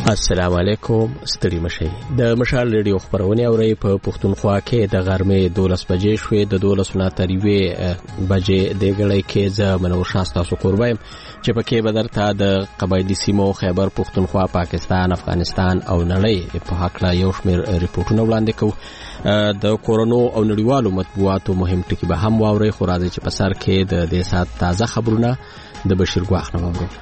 السلام علیکم. ستړي مشئ. د مشال ریډیو خبرونه اوري په پښتونخوا کې د غرمې 12 بجې شوې د 12 نه تر 1 بجې د غړې کې ز منور شاسته سو قربایم چې پکې بدرته د قبایلی سیمو خیبر پښتونخوا پاکستان افغانستان او نړۍ په حق لا یو شمېر ریپورتونه وړاندې کوي. د کورونو او نړیوالو مطبوعاتو مهم ټکي به هم واوري. خو راځي چې په سر کې د دې سات تازه خبرونه د بشیر ګواخ نه واورو.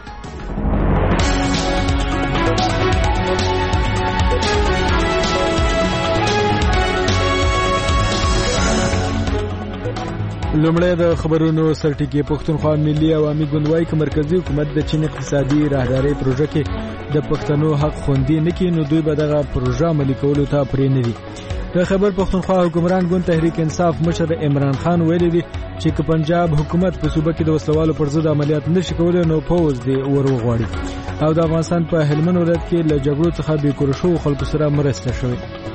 لومړی د خبرونو سرټکی. پښتونخوا ملي عوامي ګوند وايي چې مرکزی حکومت د چین اقتصادي راهداري پروژه کې د پښتنو حق خوندي نه کړي، نو دوی به دغه پروژه عملي کولو ته پرې نه دي. د خیبر پښتونخوا حکمران ګوند تحریک انصاف مشر عمران خان ویلي دي چې پنجاب حکومت په صوبه کې د وسلوالو پر ضد عملیات نشي کولای، نو پوز دی وروغواړي او د افغانستان په هلمند ولایت کې له جګړو څخه بې کور شو خلکو سره مرسته شوې.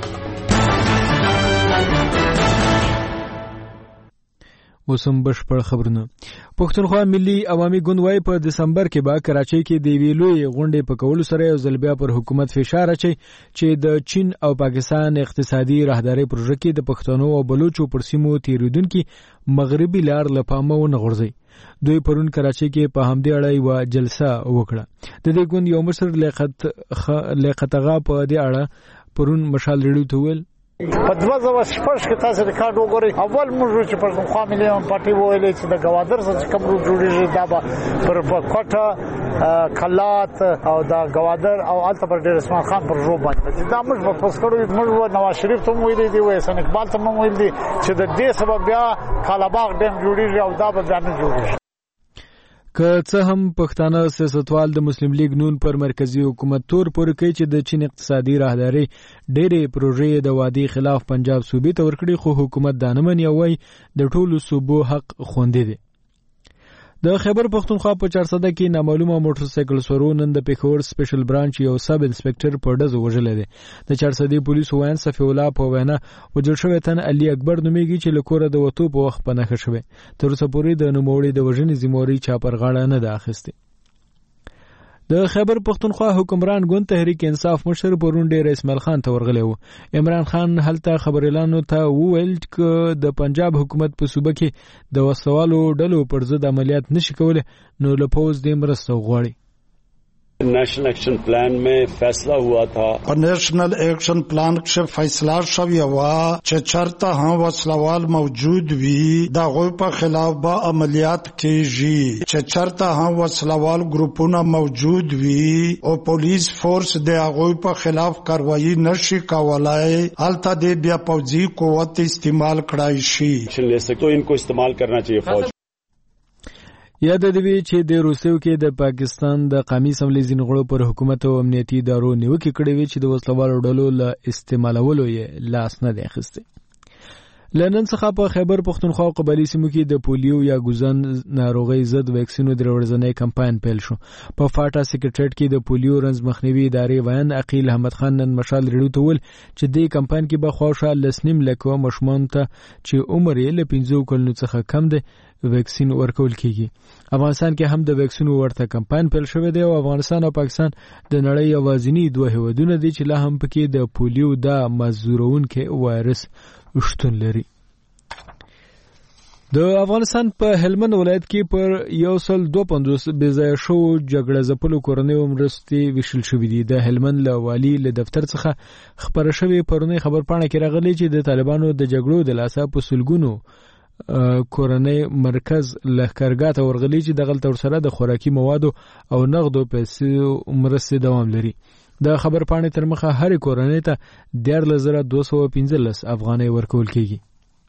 وسم بشپړ خبرونه. پښتونخوا ملي عوامي ګوند وايي په دسمبر کې به کراچۍ کې د ویلوی غونډې په کولو سره یو ځل بیا پر حکومت فشار اچي چې د چین او پاکستان اقتصادي راهداري پروژه کې د پښتنو او بلوچو پر سیمو تیریدونکو مغربي لار لپاره ونه غورځي. دوی پرون کراچۍ کې په همدې اړه یو جلسه وکړه. د دې ګوند یو مشر لیاقتغا په دې اړه پرون مشال ریډیو ته ویل په 2006 کې تاسو ریکارډ وګورئ. اول موږ چې پښتونخوا ملي پارټي ویلې چې د گوادر څخه کوم جوړیږي دا پر کوټه کلات او دا گوادر او الته پر ډیر اسمان خان پر رو باندې دا موږ په پوسټ کړو. موږ نواز شریف ته ویلې دی وای سن اقبال ته ویل دي چې د دې سبب بیا کالاباغ ډیم جوړیږي او دا به نه جوړیږي. که څه هم پښتانه سیاستوال د مسلم لیگ نون پر مرکزی حکومت تور پورې کوي چې د چین اقتصادي راهداري ډېرې پروژې د وادي خلاف پنجاب صوبې ته ورکړي، خو حکومت دا نه مني او وايي د ټولو صوبو حق خوندي دي. د خیبر پښتونخوا په 400 کې نامعلومه موټر سایکل سورو نن د پیښور سپیشل برانچ یو سب انسپکټر په ډزو وژل دي. د 400 پولیسو وایي صفی الله په وینا وجل شوی تن علي اکبر نومېږي چې لکوره د وټو په وخت پنهخه شوی. تر اوسه پورې د نوموړي د وژنې ذمہواری چا پر غاړه نه ده اخیستې. د خیبر پښتونخوا حکمران ګوند تحریک انصاف مشر پرون ډیر اسماعیل خان ته ورغلی و. عمران خان هلته خبريالانو ته وویل چې د پنجاب حکومت په صوبه کې د وسوالو ډلو پر ضد عملیات نشي کولای، نو له پوز د مرسته غواړي. نیشنل ایکشن پلان में फैसला हुआ था और नेशनल एक्शन प्लान से फैसला शवी हुआ چې چرته هم وسلوال موجود وي دا غوی په خلاف به عملیات کیږي. چې چرته هم وسلوال ګروپونه موجود وي او پولیس فورس د غوی په خلاف کاروایی نشي کولای، البته د بیا پوځي قوت استعمال کړای شي. تو इनको इस्तेमाल करना चाहिए फौज. یاد دی چې د روسیو کې د پاکستان د قومي اسمبلی ځینغړو پر حکومت او امنیتي ادارو نیوکه کړې وی چې د وسلوالو ډلو له استعمالولو یې لاس نه دی اخیستی. لنن څخه په خیبر پښتونخوا او قبایلی سیمو کې د پولیو یا ګوزن ناروغي ضد ویکسینو درورځنې کمپاین پیل شو. په فاټا سیکریټریټ کې د پولیو رنځ مخنیوي ادارې ویان عقیل احمد خان نن مشال ریډیو ته ویل چې دې کمپاین کې به خواشه لسنیم لکه مشمون ته چې عمر یې له 15 کلونو څخه کم دی ویکسین ورکول کیږي. افغانستان کې هم د ویکسینو ورته کمپاین پیل شوی دی او افغانستان او پاکستان د نړۍ اوازنی دوه هیوادونه دي چې لا هم پکې د پولیو د مزورونکو وایرس شتون لري. د افغانستان په هلمند ولایت کې پر 152 بځای شو جګړه ځپلو کورنۍ مرستې ویشل شوې دي. د هلمند له والی له دفتر څخه خبر شوی پرونی خبرپاڼه کې راغلی چې د طالبانو د جګړو د لاسه په سلګونو کورنۍ مرکز لښکرګاه ته ورغلی چې د غلط سره د خوراکي موادو او نغدو پیسې مرستې دوام لري. د خبرپاڼې تر مخه هر کورنۍ ته 13215 افغانۍ ورکول کیږي.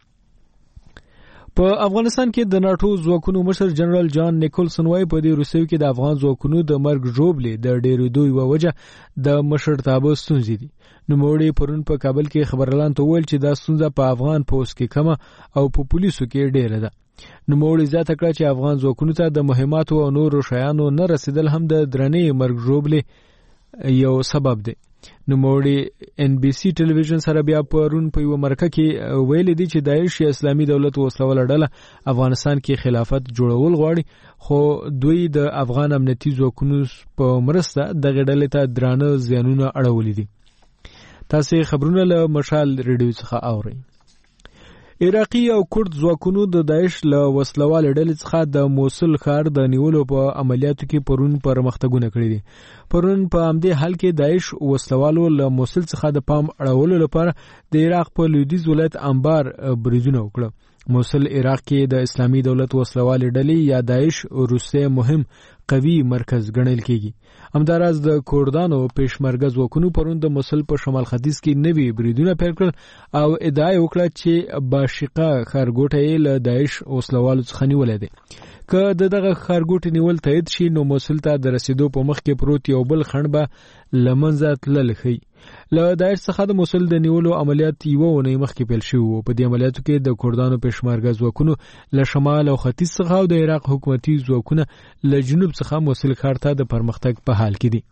په افغانستان کې د ناتو ځواکونو مشر جنرال جان نیکولسن وايي په دې روسیو کې د افغان ځواکونو د مرګ ژوبلې د ډېرو دوی وجه د مشرتابه ستونزې دي. نوموړي پرون په کابل کې خبريالان ته ویل چې دا ستونزه په افغان پوس کې کمه او په پولیسو کې ډېره ده. نوموړي زیاته کړه چې افغان ځواکونو ته د مهماتو او نورو شیانو نه رسیدل هم د درنې مرګ ژوبلې یو سبب دی. نوموړي NBC ټلویزیون سره بیا پرون په یو مرکه کې ویل دي چې داعش اسلامي دولت وسلواله ډله افغانستان کې خلافت جوړول غواړي خو دوی د افغان امنیتي ځواکونو په مرسته دغه ډلې ته درانه زیانونه اړولي دي. تاسو خبرونه له مشال ریډیو څخه اورئ. عراقي او کورد ځواکونو د داعش له وسلوال ډلې څخه د موصل ښار د نیولو په عملیاتو کې پرون پرمختګونه کړي دي. پرون په همدې حال کې داعش وسلوالو له موصل څخه د پام اړولو لپاره د عراق په لویدیځ ولایت انبار بریدونه وکړه. موصل عراق کې د اسلامي دولت وسلوال ډلې یا داعش وروسته مهم قوي مرکز ګڼل کېږي. همداراز د کوردانو پېشمرګه ځواکونو پرون د موصل په شمال ختیځ کې نوي بریدونه پیل کړل او ادعا وکړه چې باشقه ښارګوټی له داعش وسلوالو څخه نیولې ده. که دغه ښارګوټي نیول تایید شي نو موصل ته د رسیدو په مخ کې پروت یو بل خنډ به له منځه تللی ښیي. له داعش څخه د موصل د نیولو عملیات یوه اونۍ مخکې پیل شوي وو. په دې عملیاتو کې د کوردانو پېشمرګه ځواکونو له شمال او ختیځ څخه او د عراق حکومتي ځواکونه له جنوب څخه موصل ښار ته د پرمختګ په حال کې دي.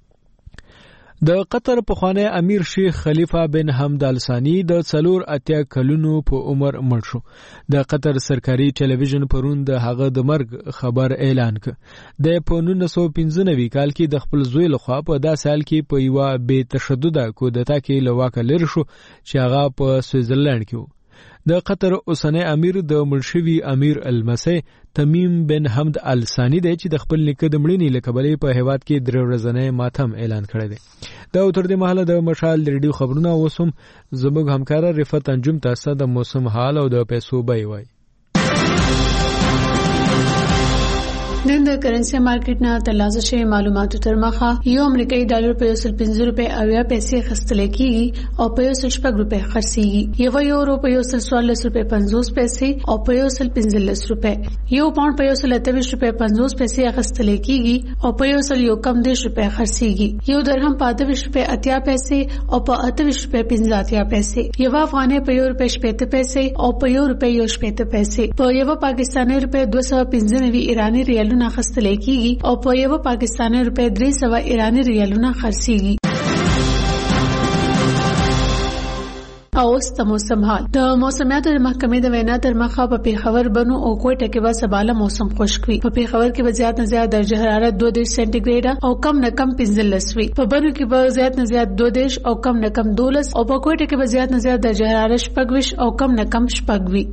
د قطر پخوانی امیر شیخ خلیفه بن حمد ال ثانی د 480 کلونو په عمر مړ شو. د قطر سرکاري ټلویزیون پرون د هغه د مرګ خبر اعلان کړ. د 1995 کال کې د خپل زوی لخوا په دا سال کې په یو بې تشدد کودتا کې لواکه لري شو چې هغه په سویټزرلند کې و. د قطر اوسنی امیر د مړشوي امیر المسی تمیم بن حمد ال ثانی دی چې د خپل نیکه د مړینې له کبله په هیواد کې 3 ورځنی ماتم اعلان کړی دی. دا تر دې مهاله د مشال ریډیو خبرونه اوسم زموږ همکار رفت انجم تاسو د موسم حال او د پیسو بیه وای. نن د کرنسي مارکیټ نه ترلاسه شوی معلوماتو تر مخه یو امریکایي ډالر په 150 روپے او یا پیسې خستل کیږي او په 160 روپے خرڅيږي. یو یورو په 144 روپے 50 پیسې او په 115 روپے. یو پاوند په 128 روپے 50 پیسې خستل کیږي او په 110 روپے خرڅيږي. یو درهم په 28 روپے 80 پیسې او په 28 روپے 50 پیسې. یو افغاني په 1 روپے 70 پیسې او په 1 روپے 70 پیسې. په یو پاکستاني روپے 295 ایرانی ریالونه خستل کیږي او په یو پاکستاني روپے 300 ایرانی ریالونه خرڅيږي. او د موسم حال د موسمیاتو د محکمې د وینا تر مخه په پیښور بنو او کوټه کې به سباله موسم خشک وي. په پیښور کې به زیات نه زیات درجه حرارت 2 سانتیګریډ او کم نه کم 15 وي. په بنو کې به زیات نه زیات 2 او کم نه کم 12 او په کوټه کې به زیات نه زیات درجه حرارت 15 او کم نه کم 6 وي.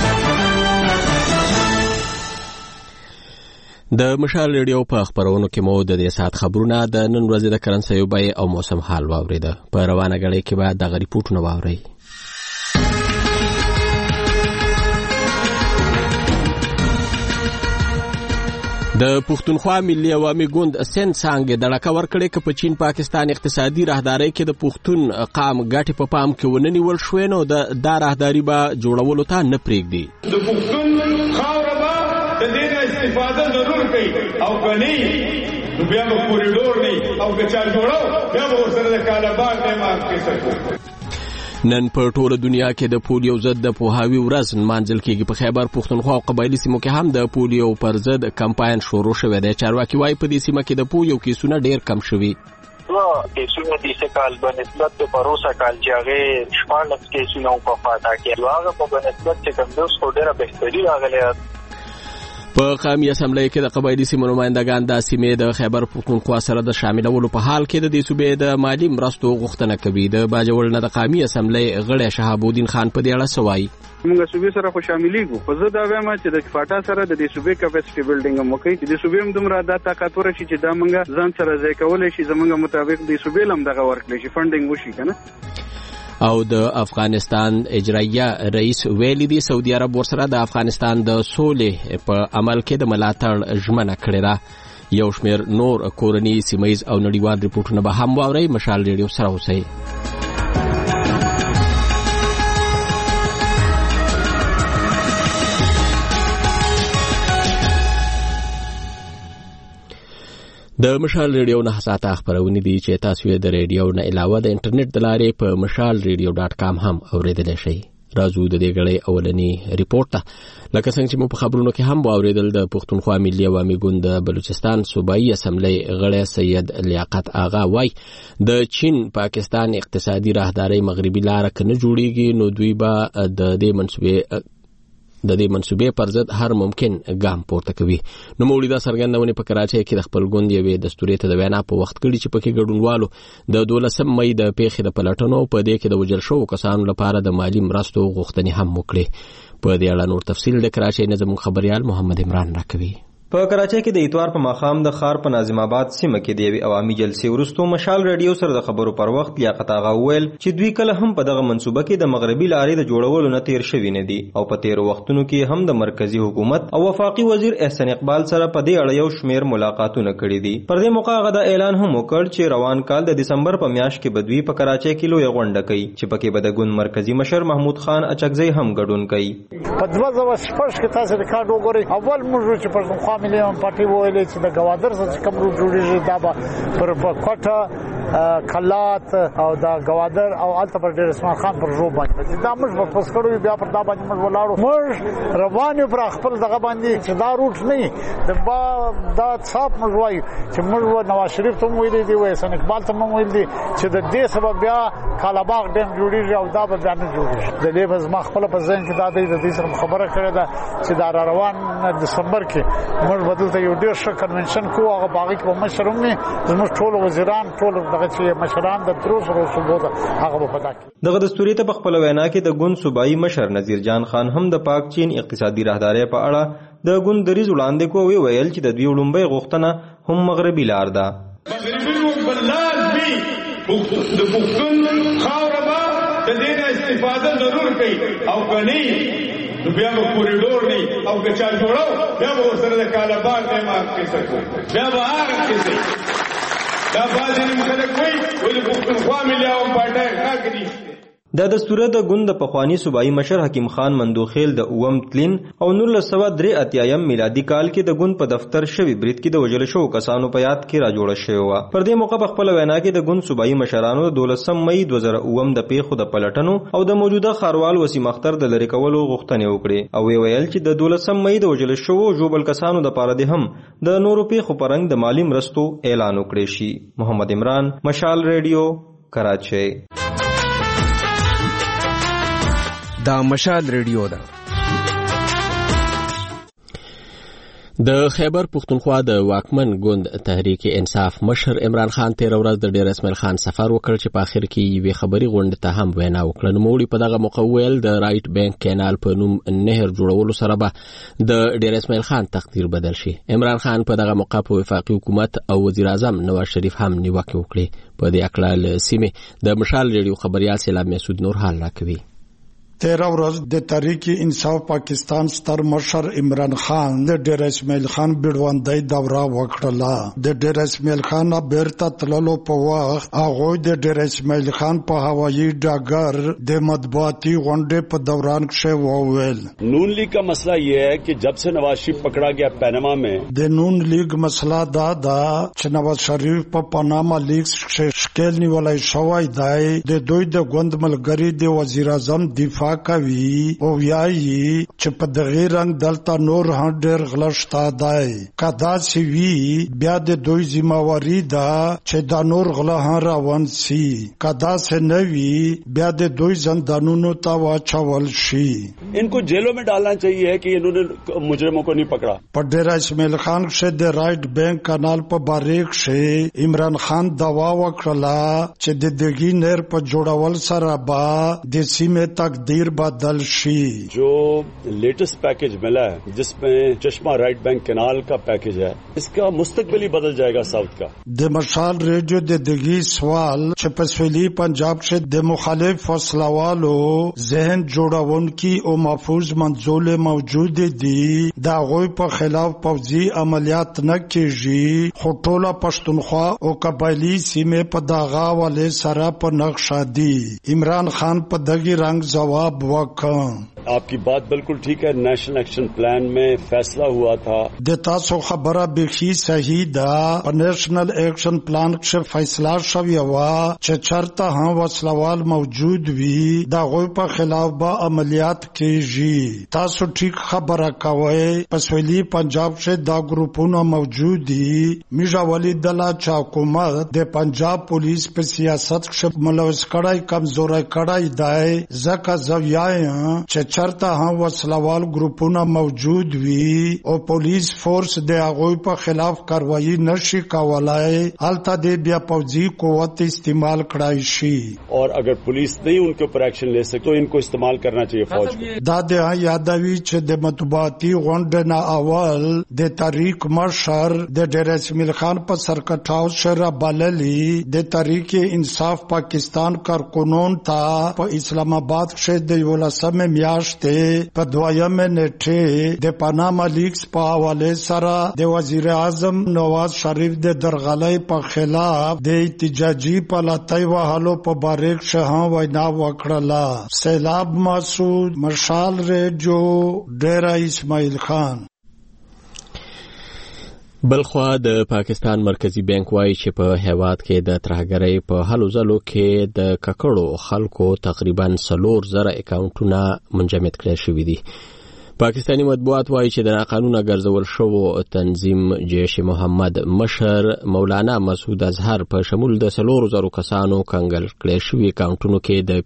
د مشال ریډیو په خبرونو کې مو د دې سات خبرونه د نن ورځې د کرنسي بیه او موسم حال واوریده. په روانه غړي کې به د ریپورتونه واوري. د پښتونخوا ملي عوامي ګوند سن څنګه د لکه ورکړې ک په چین پاکستان اقتصادي راهداري کې د پښتون قام ګټي په پام کې ونني ول شوې نو د راهداري به جوړولو ته نه پریږدي. د پښتون خاوربا د دې استفاده ضرور کوي او کني نو بیا به کوریډور نه او که چا جوړو بیا به ورسره د کالابار نه مات کې سکو. نن په ټوله دنیا کې د پولیو ضد د پوهاوي ورځ نمانځل کېږي. په خیبر پښتونخوا او قبایلی سیمو کې هم د پولیو پر ضد کمپاین شروع شوی دی. چارواکي وايي په دې سیمه کې د پولیو کیسونه ډېر کم شوي. کیسونه د سکال بنسبت د پروسه کال جاغه شپږ کیسونه په فاتا کې واغه په بنسبت چې کوم دوس خو ډېر بهتري راغلی. په قومي اسمبلی کې د قبایلی سیمو نمائندګان د سیمې د خیبر پښتونخوا سره د شاملولو په حال کې د دې صوبې د مالی مرستو غوښتنه کوي. د باجوړ نه د قومي اسمبلی غړی شهاب الدین خان په دې اړه سوای. موږ صوبې سره خو شاملېږو خو زه دا وایم چې د فاټا سره د دې صوبې کیپاسټي بلډینګ هم وکړي چې د صوبې هم دومره د طاقت ورشي چې دا موږ ځان سره ځای کولای شي زموږ مطابق د صوبې لم دغه ورکړي شي فنډینګ وشي کنه. او د افغانستان اجرایه رئیس ویلي دی سعودي عرب ورسره د افغانستان د سولې په عمل کې د ملاتړ ژمنه کړې ده. یو شمېر نور کورني سیمایز او نړیوال ریپورتونه به هم واورئ. مشال ریډیو سره اوسئ. د مشال ریډیو نه ساته خبرونه دي چې تاسو یې د ریډیو نه علاوه د انټرنیټ د لارې په mashalradio.com هم اوریدلی شئ. راځو د دې غړي اولنی ریپورت ته. لکه څنګه چې مو په خبرونو کې هم واوریدل، د پښتونخوا ملي عوامي ګوند د بلوچستان صوبایي اسمبلی غړی سید لیاقت آغا وای د چین پاکستان اقتصادي راهداري مغربي لار کنه جوړیږي نو دوی به د دې منسوبې پر ضد هر ممکن ګام پورته کوي. نو مولوی دا سرګندونه په کراچۍ کې د خپل ګوند یوې دستوري ته د وینا په وخت کړي چې پکې ګډونوالو د 12 مې د پیښې د پلټنو په دې کې د وجل شو کسانو لپاره د مالی مرستو غوښتنې هم وکړي. په دې اړه نور تفصیل د کراچۍ نه زموږ خبريال محمد عمران راکوي. په کراچۍ کې د اتوار په ماښام د ښار په ناظم آباد سیمه کې د یوې عوامي جلسې وروسته مشال رادیو سره د خبرو پر وخت لیاقت آغا وویل چې دوی کله هم په دغه منصوبه کې د مغربي لارې د جوړولو نه تیر شوي نه دي او په تیرو وختونو کې هم د مرکزی حکومت او وفاقي وزیر احسان اقبال سره په دې اړه یو شمیر ملاقاتونه کړي دي. پر دې موقع هغه دا اعلان هم وکړ چې روان کال د دسمبر په میاشت کې به دوی په کراچۍ کې لویه غونډه کوي چې پکې به د ګوند مرکزی مشر محمود خان اچکزی هم ګډون کوي. په 2014 کې تاسو د کار وګورئ، اول موږ چې پښتونخوا ملي پارټي ویلې چې د گوادر څخه کوم جوړیږي دا پر کوټه کلات او دا گوادر او الته پر ډیر اسمان خان پر رو باندې دا موږ په پوس کړو بیا پر دا باندې موږ ولاړو موږ روان پر خپل دغه باندې چې دا روټ نه د با دا صاحب موږ وایو چې موږ نواز شریف ته ویلې دی وای سن اقبال ته ویل دي چې د دې سبب بیا کالاباغ ډیم جوړیږي او دا به ځان جوړیږي. د دې بز ما خپل په ځین کې دا د دې سره خبره کړې ده چې دا روان دسمبر کې موږ بدلته یو ډیر ښه کنونشن کوو هغه باغی کې مشرم نه زموږ ټول وزیران ټول دغه چې مشران د تروس رو صوبو ده هغه په پتا کې. دغه دستوري ته په خپل وینا کې د ګوند صوبایي مشر نذیر جان خان هم د پاک چین اقتصادي راهداري په اړه د ګوند دریز وړاندې کوي ویل چې د دوی لومبۍ غوښتنه هم مغربي لار ده. مغربي بلاد بي د پښتون خاوربا د دې استفاده ضرور کوي او کني نو بیا به کوریډور نه او کچا جوړو بیا به سره د کالاباغ نه ما کې سکو بیا به هغه کې دا باندې موږ کوي ولې پښتونخوا ملي عوامي پارټي راګري. دا دستور د ګوند د پخوانی صوبایي مشر حکیم خان مندوخیل د اوم تلین او 1983 میلادي کال کې د ګوند په دفتر شوی برید کې د وجل شو کسانو په یاد کې را جوړ شوی و. پر دې موقع په خپل وینا کې د ګوند صوبایي مشرانو د 12 مې 2009 د پیښو د پلټنو او د موجوده خاروال وسیم اختر د لری کولو غوښتنې وکړي او ویل چې د 12 مې د وجل شو جوبل کسانو د پاره د هم د نورو پیښو پرنګ د مالی مرستو اعلان وکړي شي. محمد عمران، مشال ریډیو، کراچۍ. دا مشال ریډیو ده. د خیبر پښتونخوا د واکمن ګوند تحریک انصاف مشر عمران خان تیر ورځ د ډیر اسماعیل خان سفر وکړ چې په اخر کې یوې خبري غونډه ته هم وینا وکړه. نو مولوی په دغه موقع ویل د رائټ بانک کینال په نوم نهر جوړولو سره به د ډیر اسماعیل خان تقدیر بدل شي. عمران خان په دغه موقع په وفاقي حکومت او وزیر اعظم نواز شریف هم نیوکه وکړه. په دې اړه سیمه د مشال ریډیو خبريال سلام مسعود نور حال راکوي. 13 ورځ د تحریک انصاف پاکستان ستر مشر عمران خان د ډیر اسماعیل خان بیړوندۍ دوره وکړه. د ډیر اسماعیل خان بیرته تللو په وخت هغه د ډیر اسماعیل خان په هوایي ډګر د مطبوعاتي غونډې په دوران کې وویل نون لیگ کا مسئلہ یہ ہے کہ جب سے نواز شریف پکڑا گیا پاناما میں د نون لیگ مسئلہ دا چې نواز شریف په پاناما لیگ شکل نیولای شوی دی د دوی د ګوند ملګری د وزیر اعظم دفاع کوي او یایي چې په دغه رنګ دلته نور هم ډېر غلشتا دی. کدا سی وی بیا د دوی ذمہواری ده چې دا نور غلا هم روان سي. کدا سے نوی بیا د دوی زندانونو ته واچول شي. ان کو جیلوں میں ڈالنا چاہیے کہ انہوں نے مجرموں کو نہیں پکڑا. په ډیر اسماعیل خان شه د رائټ بانک کانال په باریک شه عمران خان دوا وکړه چې د دغی نهر په جوړول سره با د سیمه تقدیر بدل شي. جو لیٹسٹ پیکج ملا ہے جس میں چشمہ رائٹ بینک کینال کا پیکج ہے اس کا مستقبل ہی بدل جائے گا ساؤتھ کا. د مشال ریډیو د دغی سوال چې په سویلي پنجاب کې د مخالف فیصلوالو ذهن جوړونکي او محفوظ منځول موجود دي دا غوي په خلاف پوځي عملیات نه کیږي خو ټوله پښتونخوا او قبایلی سیمه په دغه والے سره په نقشه دي. عمران خان په دغی رنګ جواب وکړ आपकी बात बिल्कुल ठीक है, नेशनल एक्शन प्लान में फैसला हुआ था देता सो खबरा बेखी सही दा नेशनल एक्शन प्लान से फैसला शवी हुआ चरता हाँ वसलावाल मौजूद भी दा गोई पर खिलाफ बा अमलियात के जी तासो ठीक खबर कवे पसवेली पंजाब से दा ग्रुपों मौजूदी मिर्जा वली दला हुकूमत दे पंजाब पुलिस पे सियासत से मुलवस कड़ाई कमजोर कड़ाई दाए जका जवियाए चरता हाँ वसलावाल ग्रुपों मौजूद भी और पुलिस फोर्स दे आगोई पर खिलाफ कार्रवाई नशी का वलाए अलता दे बिया फौजी कुव्वत इस्तेमाल कराइशी और अगर पुलिस नहीं उनके ऊपर एक्शन ले सके तो इनको इस्तेमाल करना चाहिए फौज को। दादे हाँ यादवी चे दे मतबाती वंडना अवल दे तारीख मशर दे डेरा इस्माइल खान पर सरकटाव शरा बालली दे तारीख इंसाफ पाकिस्तान कारकुनोन था पर इस्लामाबाद से दे वाला समय म्याश थे पर दुआया में नेठे दे पनामा लीग्स पा वाले सारा दे वजीर आजम नवाज शरीफ दे दरगाले पर खिलाफ दे इतिजाजी पलातई व हालो पर बारेक शाह वैना वकड़ला सैलाब मासूद मशाल रेडियो डेरा इस्माइल खान। बलخوا د پاکستان مرکزی بانک وایي چې په هیواد کې د ترهګرۍ په هلو ځلو کې د ککړو خلکو تقریبا 4,000 اکاونټونه منجمد کړي شوي دي. پاکستانی مطبوعات وایي چې د ناقانونه ګرځول شوو تنظیم جیش محمد مشر مولانا مسعود اظهر په شمول د 4,000 کسانو کنګل کړي شوي اکاونټونو کې د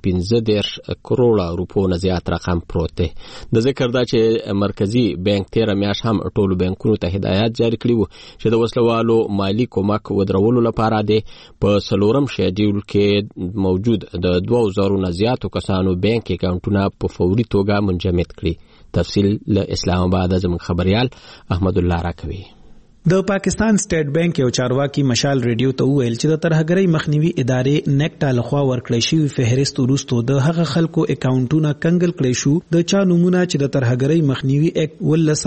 15 کروڑه روپو نه زیات رقم پروت دی. د ذکر دا چې مرکزی بانک 13 میاشت هم ټولو بانکونو ته هدایت جاری کړي وو چې د وسلوالو مالی کومک ودرولو لپاره دی په 4م شیډول کې موجود د 2,000 نه زیاتو کسانو بانک اکاونټونه په فوري توګه منجمد کړي. تفصیل له اسلام آباد زموږ خبريال احمد الله راکوي. د پاکستان سټیټ بانک یو چارواکي مشال ریډیو ته ویل چې د ترهګرۍ مخنیوي ادارې نیکټا لخوا ورکړی شوی فهرست وروسته د هغه خلکو اکاونټونه کنګل کړي شو د چا نمونه چې د ترهګرۍ مخنیوي اکټ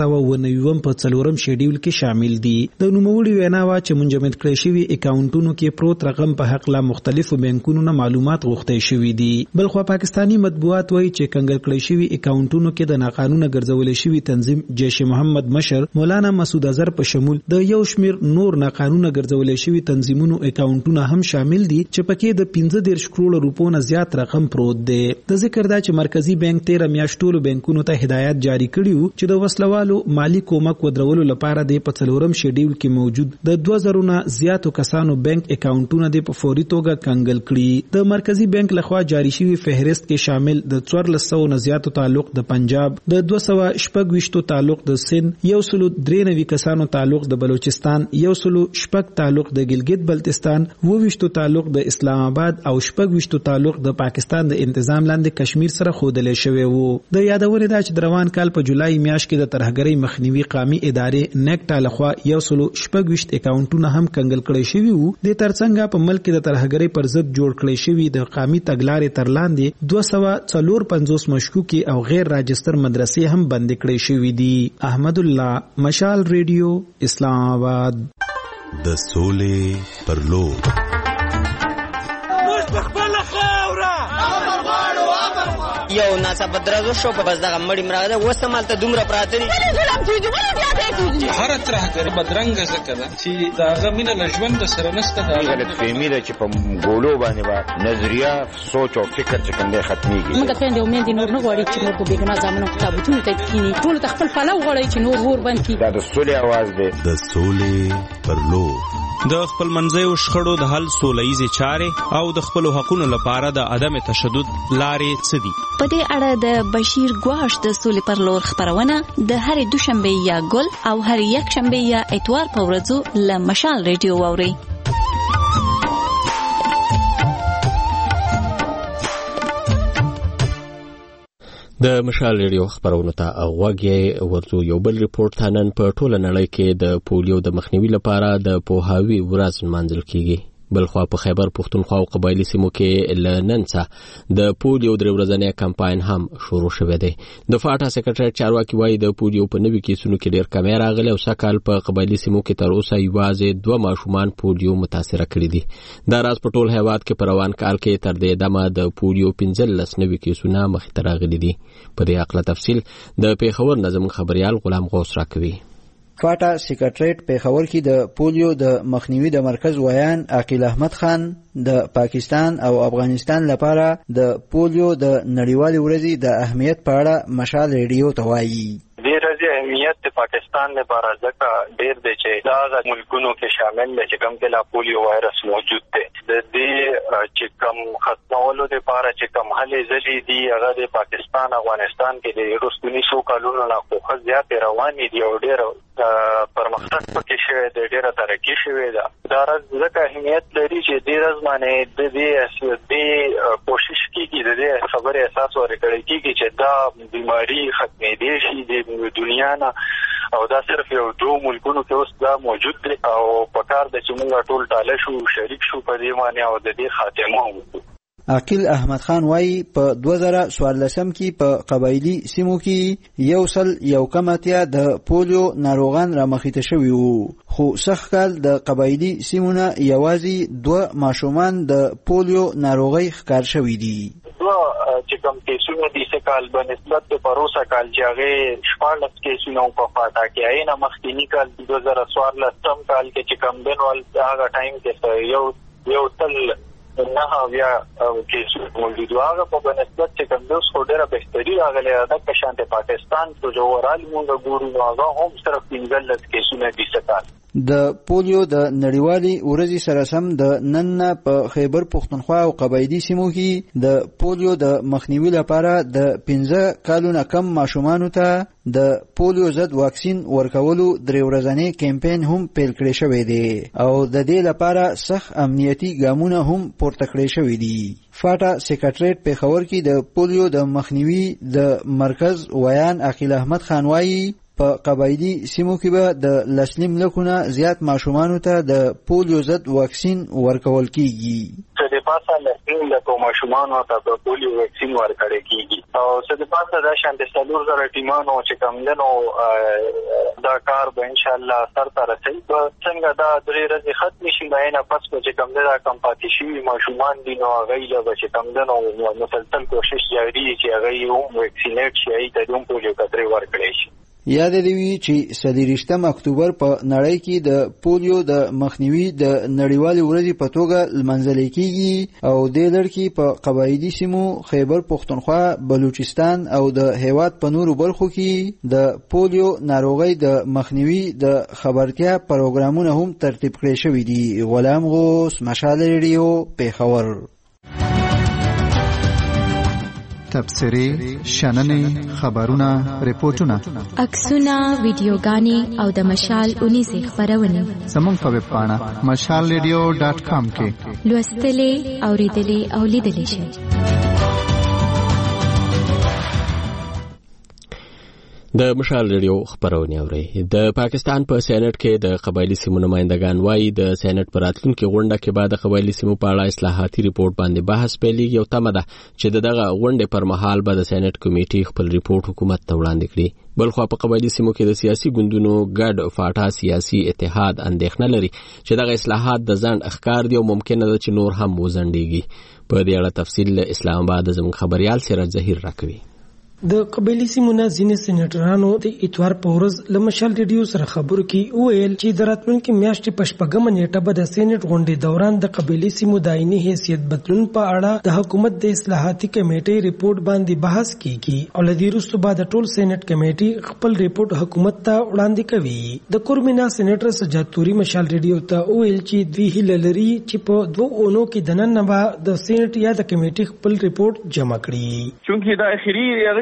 1999 په 4م شیډول کې شامل دي. د نوموړي وینا وا چې منجمد کړي شوی اکاونټونو کې پروت رقم په حق لا مختلفو بانکونو نه معلومات غوښتي شوی دي. بلخو پاکستانی مطبوعات وایي چې کنګل کړي شوی اکاونټونو کې د ناقانونه ګرځول شوی تنظیم جیش محمد مشر مولانا مسعود اظهر په شمول د یو شمیر نور ناقانونه ګرځول شوی تنظیمونو اکاونټونه هم شامل دي چې پکې د 15 کروڑ روپو نه زیات رقم پروت دی. د ذکر دا چې مرکزی بانک 13 میاشتو بانکونو ته هدایت جاری کړیو چې د وسلوالو مالی کومک ودرولو لپاره د 4م شیډول کې موجود د 2,000 نه زیاتو کسانو بانک اکاونټونه د په فوري توګه کنګل کړي. د مرکزی بانک لخوا جاری شوی فهرست کې شامل د 1400 نه زیاتو تعلق د پنجاب، د 226 تعلق د سند، 193 کسانو تعلق د بلوچستان، 106 تعلق د ګلګت بلتستان، 22 تعلق د اسلام آباد او 26 تعلق د پاکستان د انتظام لاندې کشمیر سره خودل شوی وو. د یادونه ده چې روان کال په جولای میاشت کې د ترهګرۍ مخنیوي قومي ادارې نیکټا لخوا 126 اکاونټونه هم کنګل کړي شوی وو. د ترڅنګ په ملک د ترهګرۍ پر ضد جوړ کړي شوی د قومي تګلارې تر لاندې 254 مشکوکي او غیر راجستر مدرسې هم بند کړي شوی دي. احمد الله، مشال ریډیو، اسلام آباد. د سولې پر لور یو ناڅاپه درزو شو په بس دغه مړی مراغله وسمالته دومره پراته دي هر ترهګر بدرنګ ځکه ده چې داغه مینه لژوند سره نسته. دا غلط فهمي ده چې په ګولو باندې با نظریه سوچ او فکر چې کنده ختميږي. موږ ته د امید نور نه غواړي چې نور د بیګنا زمونږ کتابونه ته کینی ټول تخپل پلو غواړي چې نور ور باندې دا د سولې आवाज ده. د سولې پر لور د خپل منځیو شخړو د حل سوله‌یزې چارې او د خپل حقوقو لپاره د عدم تشدد لارې څه دي؟ په دې اړه د بشیر ګواش د سولې پر لور خبرونه د هرې دوشنبه یا ګل او هر یک شنبه یا اتوار په ورځو له مشال ریډیو واورئ. د مشال ریډیو خبرونو ته غوږی ورته یو بل ریپورت نن په ټوله نړۍ کې د پولیو د مخنیوي لپاره د پوهاوی ورځ منځل کیږي. بلخوا په خیبر پښتونخوا او قبایلی سیمو کې لنن څخه د پولیو درې ورځنی کمپاین هم شروع شوه دی. د فاټا سیکریټریټ چارواکي وایي د پولیو په نوي کیسونو کې ډېر کمی راغلی او سکهال په قبایلی سیمو کې تر اوسه یوازې 2 ماشومان پولیو متاثره کړي دي. دا راز په ټول هیواد کې په روان کال کې تر دې دمه د پولیو 15 نوي کیسونه مخې ته راغلي دي. په دې اړه تفصیل د پیښور نظم خبريال غلام غوث راکوي. فاټا سیکریټریټ پیښور کې د پولیو د مخنیوي د مرکز ویان عقیل احمد خان د پاکستان او افغانستان لپاره د پولیو د نړیوالې ورځې د اهمیت په اړه مشال ریډیو ته وایي. ډېر ځای اهمیت د پاکستان لپاره ځکه ډېر دی چې دا ملکونو کې شامل دی چې کوم کې لا پولیو وایرس موجود دی. د دې چې کوم ختمولو لپاره چې کوم هلې ځلې دي هغه د پاکستان افغانستان کې د رستنی 100 کالونو نه خو زیات روانې دي او ډېر پرمختګ پکې شوی دی، ډېره ترقي شوې ده. دا ځکه اهمیت لري چې دې ورځ باندې د دې کوشش کیږي د دې خبرې اساس ورکړی کیږي چې دا بیماری ختمېدی شي د دنیا نه او دا صرف یو 2 ملکونو کې اوس دا موجود دی او په کار د چې موږ ټول ټاله شو شریک شو په دې باندې او د دې خاتمه وکړو. عقیل احمد خان وایي په 2014 کې په قبایلی سیمو کې 101 د پولیو ناروغان رامخته شوي وو، خو سخت کال د قبایلی سیمونه یوازې 2 ماشومان د پولیو ناروغي ښکار شوي دي. چې کوم کیسونه دي سکهال په نسبت د پروسه کال چې هغه 14 کیسونه په فاټا کې آینه مخکینی کال 2014 کال کې چې کوم دنوال هغه ټایم کې یو تل نه بیا کیسونه موجود هغه په نسبت چې کوم دوس خو ډېره بهتري راغلی ده که شانته پاکستان ته جو ورال مونږ ګورو نو هغه هم صرف 15 کیسونه دي سکهال. د پولیو د نړیوالې ورځې سره سم د نن په خیبر پښتونخوا او قبایلی سیمو کې د پولیو د مخنیوي لپاره د 15 کالونو کم ماشومانو ته د پولیو ضد واکسین ورکولو 3 ورځنی کمپاین هم پیل کړی شوی دی او د دې لپاره سخت امنیتي ګامونه هم پورته کړی شوی دي. فاټا سیکریټریټ پیښور کې د پولیو د مخنیوي د مرکز ویان عقیل احمد خان وایي په قبایلی سیمو کې به د لسنیم لکونه زیات ماشومانو ته د پولیو ضد واکسین ورکول کیږي. څه د پاسه لسنیم لکو ماشومانو ته د پولیو واکسین ورکړل کیږي او څه د پاسه د شانته سلور زره ټیمانو چې کوم دنو دا کار به ان شاء الله سر ته رسېږي. څنګه دا 3 ورځې ختم شي دا نه پس چې کوم دا کمپاتی شي ماشومان دي نو هغه له چې کوم دنو مسلسل کوشش جاری چې هغه هم واکسینیټ شي ته د پولیو کتري ورکړي شي. یاد دی وی چې 30 اکتوبر په نړۍ کې د پولیو د مخنیوي د نړیوالې ورځې په توګه لمانځل کیږي او د لړ کې په قبایلی سیمو خیبر پښتونخوا، بلوچستان او د هیواد په نورو برخو کې د پولیو ناروغي د مخنیوي د خبرتیا پروګرامونه هم ترتیب کړي شوي دي. غلام غوث، مشال ریډیو، پیښور. تبصرې، شننې، خبرونه، ریپورتونه، عکسونه، ویډیوګانې او د مشال اونیزې خبرونه زموږ په ویب پاڼه mashalradio.com کې لوستلې، اوریدلې او لیدلې شئ. د مشال ریډیو خبرونه اوري. د پاکستان په سېنات کې د قبایلی سیمو نمائندگان وایي د سېنات پر راتلونکي غونډه کې بعد قبایلی سیمو په اړه اصلاحاتي ریپورت باندې بحث پیلېږي او تمه ده چې دغه غونډې پر مهال به د سېنات کمیټې خپل ریپورت حکومت ته وړاندې کړي. بلخو په قبایلی سیمو کې د سیاسي ګوندونو ګډ فاټا سیاسي اتحاد اندېښنه لري چې دغه اصلاحات د ځنډ ښکار دي او ممکن ده چې نور هم وزندېږي. په دې اړه تفصیل اسلام آباد زموږ خبريال سراج ظهیر راکوي. د قبایلی سیمونو ځینې سېنیټرانو د اتوار په ورځ له مشال ریډیو سره خبرو کې وویل چې د راتلونکي میاشتې په 8 نیټه به د سېنیټ غونډې دوران د قبایلی سیمو د آئیني حیثیت بدلون په اړه د حکومت د اصلاحاتي کمیټې ریپورت باندې بحث کیږي او له دې وروسته به د ټول سېنیټ کمیټې خپل ریپورت حکومت ته وړاندې کوي. د کورمینا سېنیټر سجاد توري مشال ریډیو ته وویل چې دوی هیله لري چې په 2 اونو کې د نن نه د سېنیټ یا د کمیټې خپل ریپورت جمع کړي. چونکه دا اخیری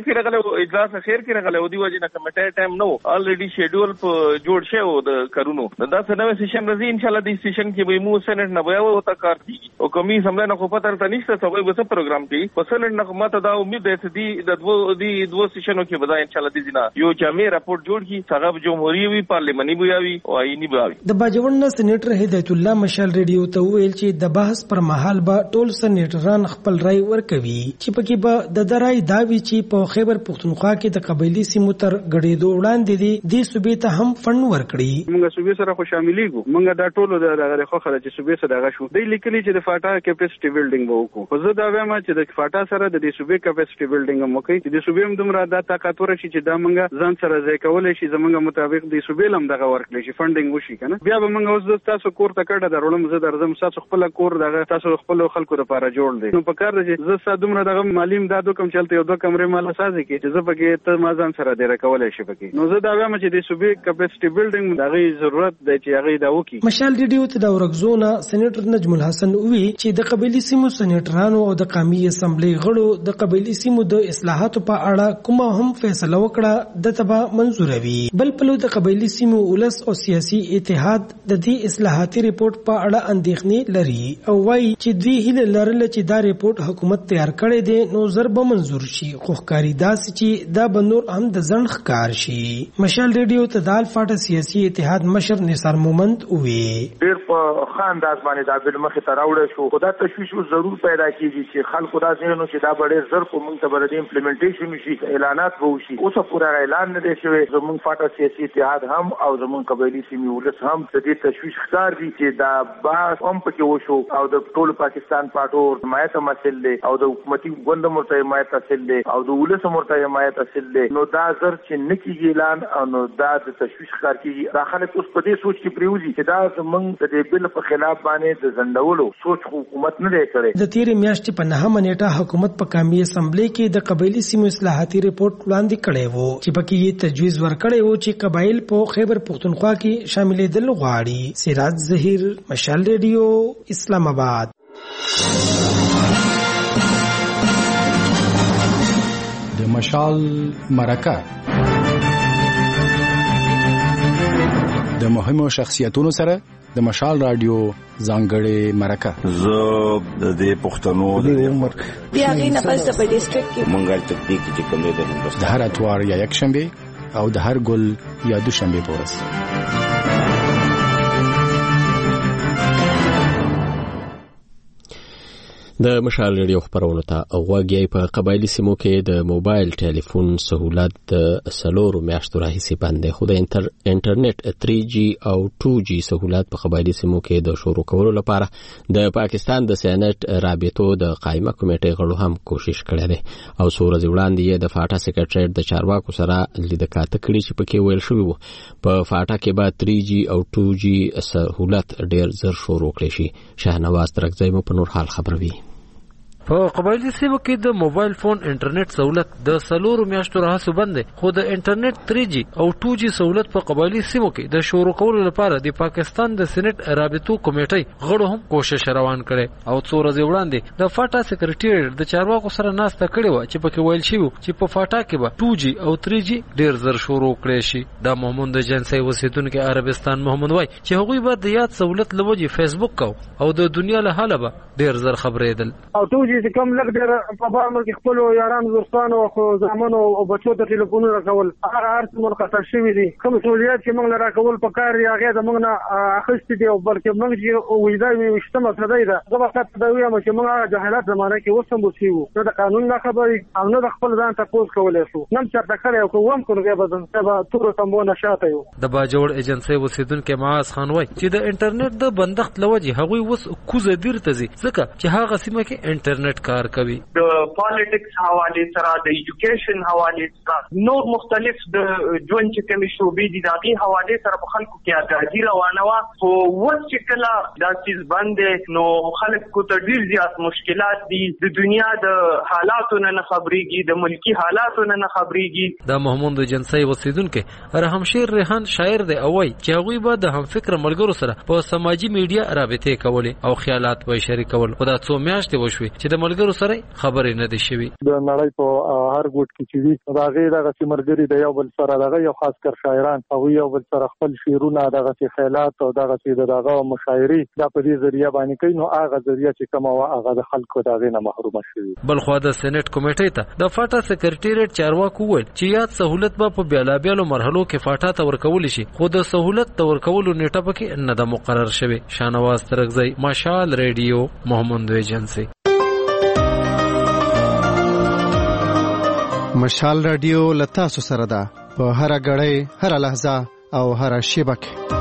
کې راغله اجلاس اخر کې راغله او دی وجه نه کمیټه ټایم نو الریډي شیډول په جوړ شوی د کارونو دا څه نوې سیشن راځي ان شاء الله د سیشن کې به مو سنټ نه وایو او تا کار دي او کمی سمله نه خو پته تر نشته څه به څه پروګرام کوي په سنټ نه ماته دا امید ده چې د دوه سیشنو کې به ان شاء الله د جنا یو جامع راپورټ جوړ کی څنګه جمهوریت وی پارلیمني بویاوي او آئینی بویاوي د باجوړ سېنیټر هدایت الله مشال ریډیو ته ویل چې د بحث پر مهال به ټول سېنیټران خپل رائے ورکوي چې پکې به د درای داوی چې په خیبر پختونخوا کې د قبایلی سیمو تر غړېدو وړاندې دي د صوبې ته هم فند ورکړي موږ صوبې سره خو شاملېږو موږ دا ټول د خو خلک چې صوبې سره دغه شو د لیکلي چې د فاټا کیپاسټي بلډینګ به وکړو خو زه دا وایم چې د فاټا سره د صوبې کیپاسټي بلډینګ هم وکړي چې د صوبې هم دومره دا طاقت ورشي چې دا موږ ځان سره ځای کولای شي زمونږ مطابق د صوبې لم دغه ورکړي شي فندینګ وشي کنه بیا به موږ اوس تاسو کور ته کړه درولم زه درځم تاسو خپل کور دغه تاسو خپل خلکو لپاره جوړ دی نو په کار دی زه ساده دغه مالی امدادو کوم چلته یو دوه کمرې مال سازي کې چې زه پکې ته ما ځان سره ډیر کولای شي پکې نو زه دا وایم چې د صوبې کیپاسټي بلډینګ دغه ضرورت دی چې هغه دا وکړي مشال ریډیو ته د ورغزونه سېنیټر نجم الحسن وی چې د قبایلی سیمو سېنیټرانو او د قومي اسمبلی غړو د قبایلی سیمو د اصلاحاتو په اړه کومه هم فیصله وکړه د تبا منزوروي بل په د قبایلی سیمو ولس او سیاسي اتحاد د دې اصلاحاتي ریپورت په اړه اندېښنې لري او وايي چې دوی هیله لرله چې دا ریپورت حکومت تیار کړي دي نو ضرب منظور شي خو ښکاری داس چې دا بنور هم د ځن ښکار شي مشال ریډیو ته د الفاټ سیاسي اتحاد مشر نثار مومند وی ډیر په خانداز باندې دا بل مخه تراوړ شو خدا تشویش ضرور پیدا کیږي چې خلکو دا ځینو چې دا ډېر زر په موږ ته بر امپلیمنټیشن شي اعلانات وو شي اوس پورا اعلان نه دی شوی زموږ فاټا سیاسي اتحاد هم او زموږ قبایلی سیمې ولس هم د دې تشویش ښکار دي چې دا بحث هم پکې وشو او د ټول پاکستان پاټور حمایت مسل دی او د حکومتي ګوند مرته حمایت حاصل دی او د ولس مرته حمایت حاصل دی نو دا زر چې نکیږي اعلان او نو دا د تشویش ښکار کیږي دا خلک اوس په دې سوچ کې پریوزي چې دا زموږ د بل په خلاف باندې د زندولو سوچ حکومت نه دی کړی د تیرې میاشتې په 9 نیټه حکومت په قومي اسمبلی کې د قبایلی سیمو اصلاحاتي ریپورت وړاندې کړی وو چې پکې یې تجویز ورکړی وو چې قبایل په خیبر پختونخوا کې شاملېدل غواړي سراج ظهیر مشال ریډیو اسلام آباد د مشال مرکه د مهمو شخصیتونو سره د مشال رادیو ځانګړې مرکه زه د دې پښتنو د عمر بیا غینه پس په ډیسټریکټ کې مونږه تکنیک چې کوم دی د هندوستان د هر اتوار یا یک شنبه او د هر ګل یا دوشنبه پورس د مشال ریډیو خبرونه ته غوږی په قبایلی سیمو کې د موبایل ټلیفون سہولت د 4 میاشتو راهیسې بند دی خو د انټرنیټ 3G او 2G سہولت په قبایلی سیمو کې د شروع کولو لپاره د پاکستان د سینټ رابطو د قائمه کمیټې غړو هم کوشش کړی دی او څو ورځې وړاندې یې د فاټا سیکریټریټ د چارواکو سره لیدکاته کړې چې پکې ویل شوی وو په فاټا کې به 3G او 2G سہولت ډیر زر شروع کړي شي شاهنواز ترکزی مو په نور حال خبروي په قبایلی سیمو کې د موبایل فون انټرنیټ سہولت د 4 میاشتو راهیسې بند دی خو د انټرنیټ 3G او 2G سہولت په قبایلی سیمو کې د شروع کولو لپاره د پاکستان د سینټ رابطو کمیټې غړو هم کوشش روان کړي او څو ورځې وړاندې د فاټا سیکریټریټ د چارواکو سره ناسته کړې و چې پکې ویل شوی چې په فاټا کې به 2G او 3G ډیر زر شروع کړي شي د محمود جنسي اوسیدونکو عربستان محمد وای چې هغوی به د یاد سہولت لوجي فیسبوک او د دنیا له حاله به ډیر زر خبرېدل او 2G چې کوم لږ ډېر په بار کې خپل یاران دوستانو او زامنو او بچو ته ټلیفونونه راکول هغه هر څومره خطر شوي دي کوم مسؤلیت چې موږ نه راکول په کار یې هغه د موږ نه اخیستي دي او بلکې موږ چې وېدا وشته مسله ده زه به تاسو ته وایم چې موږ هغه جهالت زمانه کې اوس هم وسیو نو د قانون نه خبرې او نه د خپل ځان تاسو کولای شو نن چرته کړی او کوم کوم بیا به تور سمبو نشاته یو د باجوړ ایجنسی وسیدونکو معاذ خان وای چې د انټرنیټ د بندښت لوجي هغوی اوس کوزه دیر تزي ځکه چې هغه سیمه کې انټرنیټ کار کوي د پالیټکس حواله سره د ایجوکیشن حواله سره نور مختلف د ژوند چې کوم شوبې دي دغه حواله سره په خلکو کې اګاډي روانه وا خو چې کله دا چیز باندې نو خلکو ته ډیر زیات مشکلات دي د دنیا د حالاتو نه خبريږي د ملکی حالاتو نه خبريږي د محمود جنسي وسیدونکو رحمشیر ریحان شاعر دی او وای چې هغوی به د هم فکر ملګرو سره په سماجی میډیا رابطې کولې او خیالات به شریکول خدا څو میاشتې وشوي چې د ملګرو سره خبرې نه دي شوي. د نړۍ په هر ګوټ کې چې وي دا غي دغه سیمرګری د یو بل سره دغه یو خاص کر شاعران او یو بل سره خپل شعرونه دغه خیالات او دغه دغه مشاعري دا په دې ذریعہ باندې کوي نو هغه ذریعہ چې کومه هغه د خلکو دغه نه محروم شي. بل خو د سېنات کمیټې ته د فاټا سکرټریټ چارواکو وویل چې یاد سہولت به په بیلابیلو مرحلو کې فاټا ته ورکول شي خو د سہولت ته ورکولو نیټه پکې نه د مقرر شوی. شانواز ترغزی مشال ریډیو محمد ایجنسی. مشال رادیو لتا سره ده په هر غړې هر لحظه او هر شیبه کې.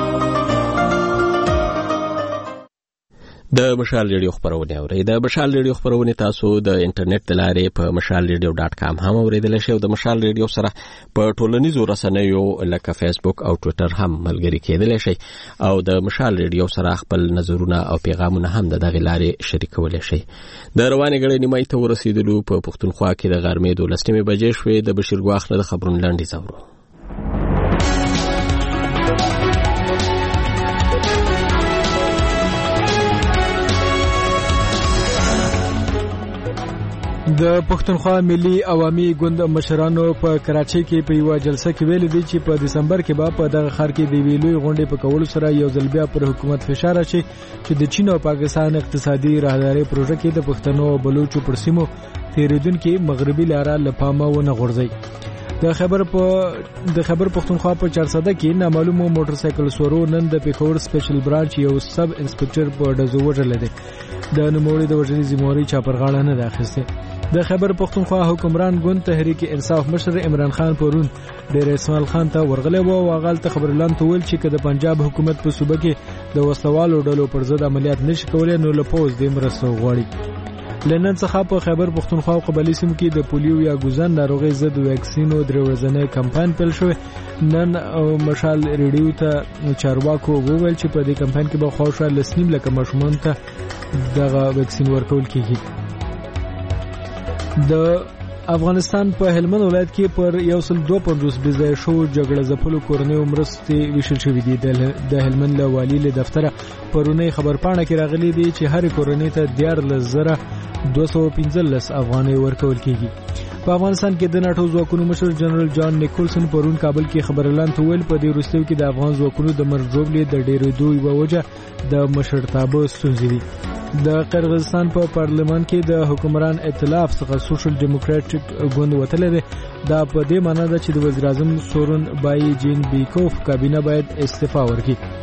د مشال ریډیو خبرونه اورئ. د مشال ریډیو خبرونه تاسو د انټرنیټ د لارې په mashalradio.com هم اوریدل شئ او د مشال ریډیو سره په ټولنیزو رسنیو لکه فیسبوک او ټوئیټر هم ملګری کېدلی شئ او د مشال ریډیو سره خپل نظرونه او پیغامونه هم د دغه لارې شریکولی شئ. د روانې غړې نیمای ته ورسېدلو په پښتونخوا کې د غرمې 12 بجې شوې. د بشیر ګواخ نه د خبرونو لنډیز اورو. د پښتونخوا ملي عوامي ګوند مشرانو په کراچۍ کې په یو جلسه کې ویل دي چې په دسمبر کې به په دغه ښار کې د ویلوي غونډې په کولو سره یو ځل بیا پر حکومت فشار اچي چې د چین او پاکستان اقتصادي راهداري پروژه کې د پښتنو او بلوچو پر سیمو تیریدونکو مغربي لاره لپامه ونه غورځي. د خبر پښتونخوا په 400 کې نامعلومو موټر سایکل سورو نن د پیښور سپیشل برانچ یو سب انسپکټر په ډزو وژل دي. د نوموړي د وژنې ذمہواري چاپرغاړه نه ده اخیسته. د خبر پښتونخوا حکمران ګوند تحریک انصاف مشر عمران خان پرون ډیر اسماعیل خان ته ورغلی و او هغه ته خبرلان ته ویل چې د پنجاب حکومت په صوبه کې د وسوالو ډلو پر ضد عملیات نشي کولای نو له پوز د مرسته غواړي. لنن څخه په خبر پښتونخوا او قبایلی سیمو کې د پولیو یا ګوزن ناروغي ضد ویکسینو درورځنې کمپاین پیل شوی. نن مشال ریډیو ته چارواکو وویل چې په دې کمپاین کې به خوشا لسنیم لکه مشمون ته دغه ویکسین ورکول کیږي. د افغانستان په هلمند ولایت کې پر 152 بځای شو جګړه ځپلو کورنۍ مرستې ویشل شوې دي. د هلمند له والی له دفتره پرونی خبرپاڼه کې راغلي دي چې هر کورنۍ ته 14,215 افغانۍ ورکول کیږي. په افغانستان کې د ناتو ځواکونو مشر جنرال جان نیکولسن پرون کابل کې خبرلان ته ویل په دې وروستیو کې د افغان ځواکونو د مرجوبلې د ډېرېدو یوه وجه د مشرتابه ستونزې دي. د قرغیزستان په پارلمان کې د حکمران ائتلاف څخه سوشل ډیموکراټک ګوند وتلی دی. دا په دې معنی ده چې د وزیر اعظم سورن بای جین بیکوف کابینه باید استعفا ورکړي.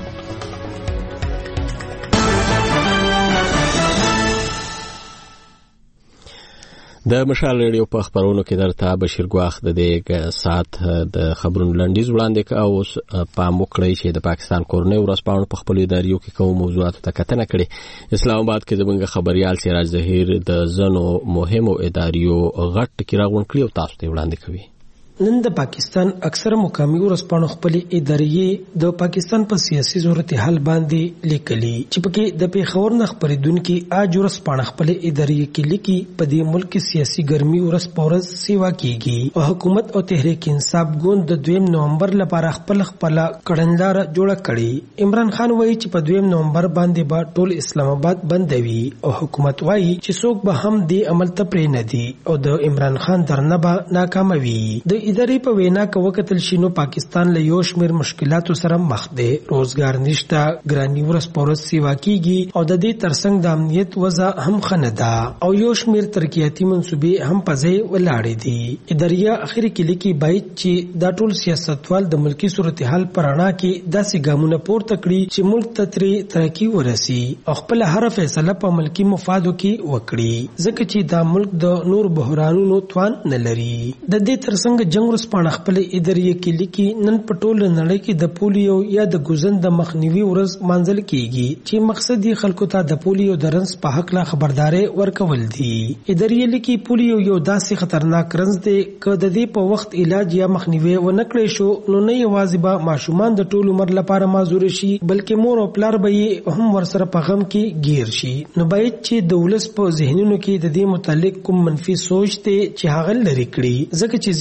د مشال ریډیو په خبرونو کې درته بشیر ګواخ د دې سات د خبرونو لنډیز وړاندې کا او پام وکړئ چې د پاکستان کورنۍ ورځپاڼو په خپل اداریو کې کوم موضوعاتو ته کتنه کړې. اسلام آباد کې زموږ خبريال سراج ظهیر د زنو مهمو اداریو غټ ټکی راغونډ کړی او تاسو ته وړاندې کوي. نن د پاکستان اکثر مقامي ورځپاڼو خپل ادارې د پاکستان په سیاسي صورتحال باندې لیکلي چې پکې د پیښور نه خبرېدونکو اج ورځپاڼه خپل ادارې کې لیکي په دې ملک سیاسي ګرمي ورځ پورز سیوا کیږي او حکومت او تحریک انصاف ګوند د 2 نومبر لپاره خپل کړنلار جوړه کړي. عمران خان وایي چې په 2 نومبر باندې به ټول اسلام آباد بندوي او حکومت وایي چې څوک به هم دې عمل ته پرې نه دي او د عمران خان درنه به ناکاموي. د ادارې په وینا کې وکتل شي نو پاکستان له یو شمېر مشکلاتو سره مخ دی. روزګار نشته، ګراني ورځ پورز سیوا کیږي او د دې ترڅنګ د امنیت وضع هم خنه ده او یو شمېر ترقیاتي منصوبې هم په ځای ولاړې دي. ادارې اخر کې لیکي باید چې دا ټول سیاستوال د ملکی صورتحال پرانا کې داسې ګامونه پورته کړي چې ملک ته ترقی ورسي او خپل هر فیصله په ملکی مفادو کې وکړي ځکه چې دا ملک د نور بحرانونو توان نه لري. د دې ترڅنګ جنگ ورځپاڼه خپل ادارې کې لیکي نن په ټوله نړۍ کې د پولیو یا د ګوزن د مخنیوي ورځ مانځل کیږي چې مقصد یې خلکو ته د پولیو د رنځ په حق لا خبرداري ورکول دي. ادارې لیکي پولیو یو داسې خطرناک رنځ دی چې د دې په وخت علاج یا مخنیوي ونه کړی شو نو نه یوازې به ماشومان د ټول عمر لپاره معذور شي بلکې مور او پلار به هم ورسره په غم کې گیر شي. نو باید چې د ولس په ذهنونو کې د دې متعلق کوم منفي سوچ ته چې هغه لري کړي ځکه چې ځینې خلک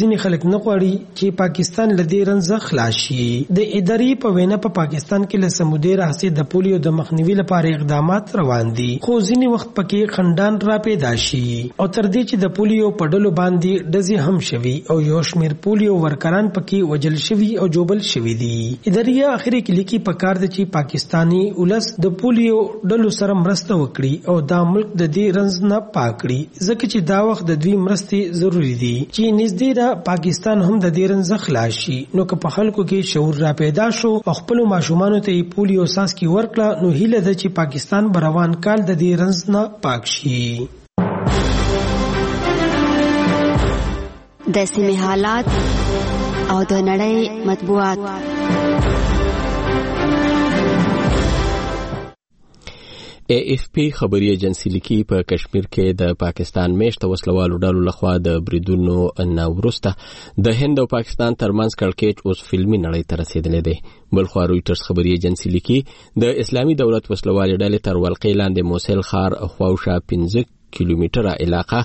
نه غواړي چې پاکستان له دې رنځ خلاص شي. د ادارې په وینا په پاکستان کې له سمودي راهیسې د پولیو د مخنیوي لپاره اقدامات روان دي، خو ځینې وخت پکې خندان را پیدا شي او تر دې چې د پولیو په ډلو باندې ډزې هم شوي او یو شمېر پولیو ورکران پکې وجل شوي او جوبل شوي دي. ادارې اخري کې لیکي پکار ده چې پاکستاني ولس د پولیو ډلو سره مرسته وکړي او دا ملک د دې رنځ نه پاک کړي، ځکه چې دا وخت د دوی مرستې ضروری دي چې نږدې دا پاکستان هم د دې رنځ خلاص شي. نو که په خلکو کې شعور را پیدا شو او خپل ماشومانو ته پولیو ساسکي ورکړه، نو هیله ده چې پاکستان به روان کال د دې رنځ نه پاک شي. د سیمې حالات او د نړۍ مطبوعات. AFP خبري ایجنسی لیکي په کشمیر کې د پاکستان میشته وسلوالو ډلو لخوا د بریدونو نه وروسته د هند او پاکستان ترمنځ کړکېچ اوس فلمي نړۍ ته رسیدلی دی. بل خوا رویټرز خبري ایجنسی لیکي د اسلامي دولت وسلوالې ډلې تر ولقې لاندې موصل ښار خواوشا 15 کیلومتره علاقه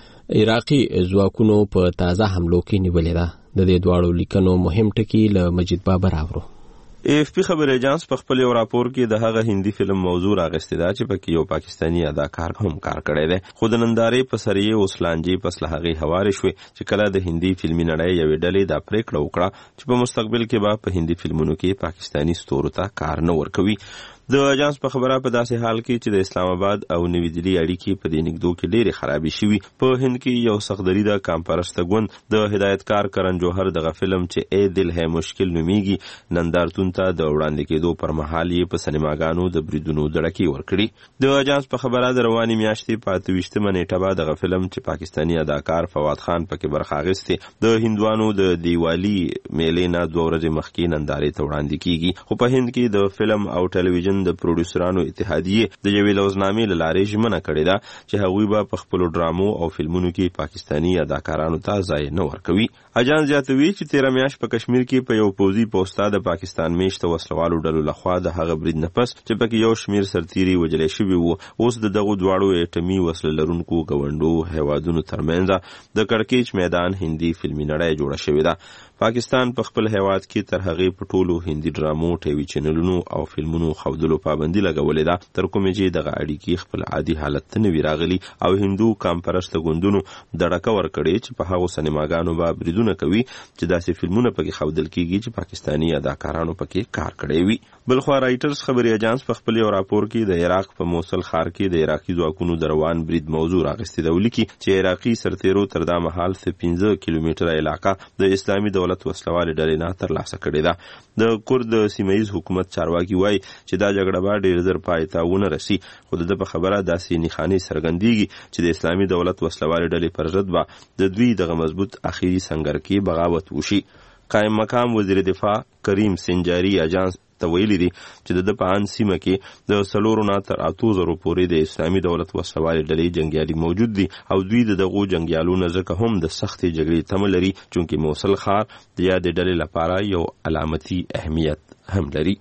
عراقي ځواکونو په تازه حملو کې نیولې ده. د دې دواړو لیکنو مهم ټکي له مجید بابر اورو. AFP خبر ایجنس په خپل راپور کې د هغه هندي فلم موضوع راغستې ده چې پکې یو پاکستانی اداکار هم کار کړی دی، خو د نندارې په سریه اوسلانجي پس له هغې هوارې شوې چې کله د هندي فلمي نړۍ یوې ډلې دا پریکړه وکړه چې په مستقبل کې به په هندي فلمونو کې پاکستانی ستورو ته کار نه ورکوي. د اجانس په خبره په داسې حال کې چې د اسلام آباد او نوی دلی اړیکې په دې نږدو کې ډېرې خرابې شوي، په هند کې یو سختدري د کامپرسته ګوند د هدایتکار کرن جوهر دغه فلم چې ای دل ہے مشکل نومیږي نندارتون ته د وړاندې کېدو پر مهال یې په سینماګانو د بریدونو دړکې ورکړي. د اجانس په خبره د روانې میاشتې په 28 نیټه به دغه فلم چې پاکستانی اداکار فواد خان پکې برخه اخیستې د هندوانو د دیوالي میلې نه 2 ورځې مخکې نندارې ته وړاندې کیږي. خو په هند کې د فلم او ټلویزیون د پروډوسرانو اتحادیې د یوې لوزنامې له لارې ژمنه کړې ده چې هغوی به په خپلو ډرامو او فلمونو کې پاکستانی اداکارانو ته ځای نه ورکوي. اجانس زیاتوي چې 13 میاشت په کشمیر کې په یو پوځي پوسټه د پاکستان میشته وسلوالو ډلو لخوا د هغه برید نه پس چې پکې یو شمیر سرتیري وژل شوي وو، اوس د دغو دواړو ایټمي وسله لرونکو ګوندو هیوادونو ترمنځ د کړکېچ میدان هندي فلمي نړۍ جوړه شوې ده. پاکستان په خپل هیواد کې تر هغې په ټولو هندي ډرامو، ټي وي چینلونو او فلمونو خودلو پابندي لګولې ده تر کومې چې دغه اړیکې خپل عادي حالت ته نه وي راغلي او هندو کامپرسته ګوندونو دړکه ورکړې چې په هغو سینماګانو به بریدونه کوي چې داسې فلمونه پکې ښودل کیږي چې پاکستانی اداکارانو پکې کار کړی وي. بلخوا رایټرز خبري ایجنس په خپل یو راپور کې د عراق په موصل ښار کې د عراقي ځواکونو د روان برید موضوع راغستې ده، ولیکي چې عراقي سرتیرو تر دا مهال 15 کیلومتره علاقه د اسلامي دولت وسلوالې ډلې نه ترلاسه کړې ده. د کورد سیمه‌ییز حکومت چارواکي وایي چې دا جګړه به ډېر زر پای ته ونه رسي، خو د په خبره داسې نښانې څرګندېږي چې د اسلامي دولت وسلوالې ډلې پر ضد به د دوی دغه مضبوط اخیری سنگر کې بغاوت وشي. قائم مقام وزیر دفاع کریم سنجاري اجانس ته ویلي دي چې د په ان سیمه کې د 4 نه تر 8000 پورې د اسلامي دولت وسلوالې ډلې جنگیالي موجود دي او دوی دغه جنگیالو نه ځکه هم د سختې جګړې تمه لري چې موصل ښار د یادې ډلې لپاره یو علامتي اهمیت هم لري.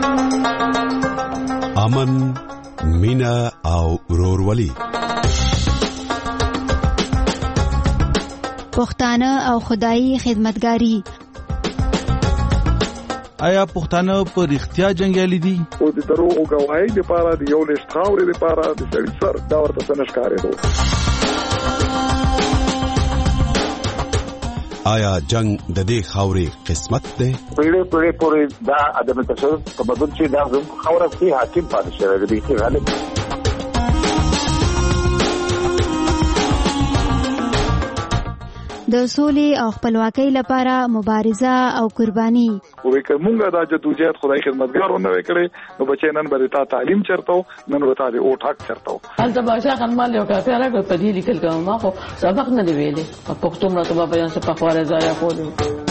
امن، مینا او ورورولي، پښتانه او خدایي خدمتګاری. آیا پښتانه په رښتیا جنگیالي دي؟ او د دروغ گواهی لپاره د یو لښت خاورې لپاره د سړي سر دا ورته څه نشکارېدو. آیا جنگ د دې خاورې قسمت دی؟ پیړۍ پورې دا عدم تشدد په بدل چې دا زموږ خاوره کې حاکم پاتې شوی دی چې غالب د سولې او خپلواکۍ لپاره مبارزه او قرباني. وې که مونږه دا جدوجہد خدای خدمتګارو نه وکړي نو بچي نن به تا تعلیم چرته نن به تا د اوټ حق چرته هلته باشا خنمال یو کافي راغی په دې لیکل کوم ما خو سبق نه دی ویلې په پښتو مرته بابا جان څخه خواره ځای کولو.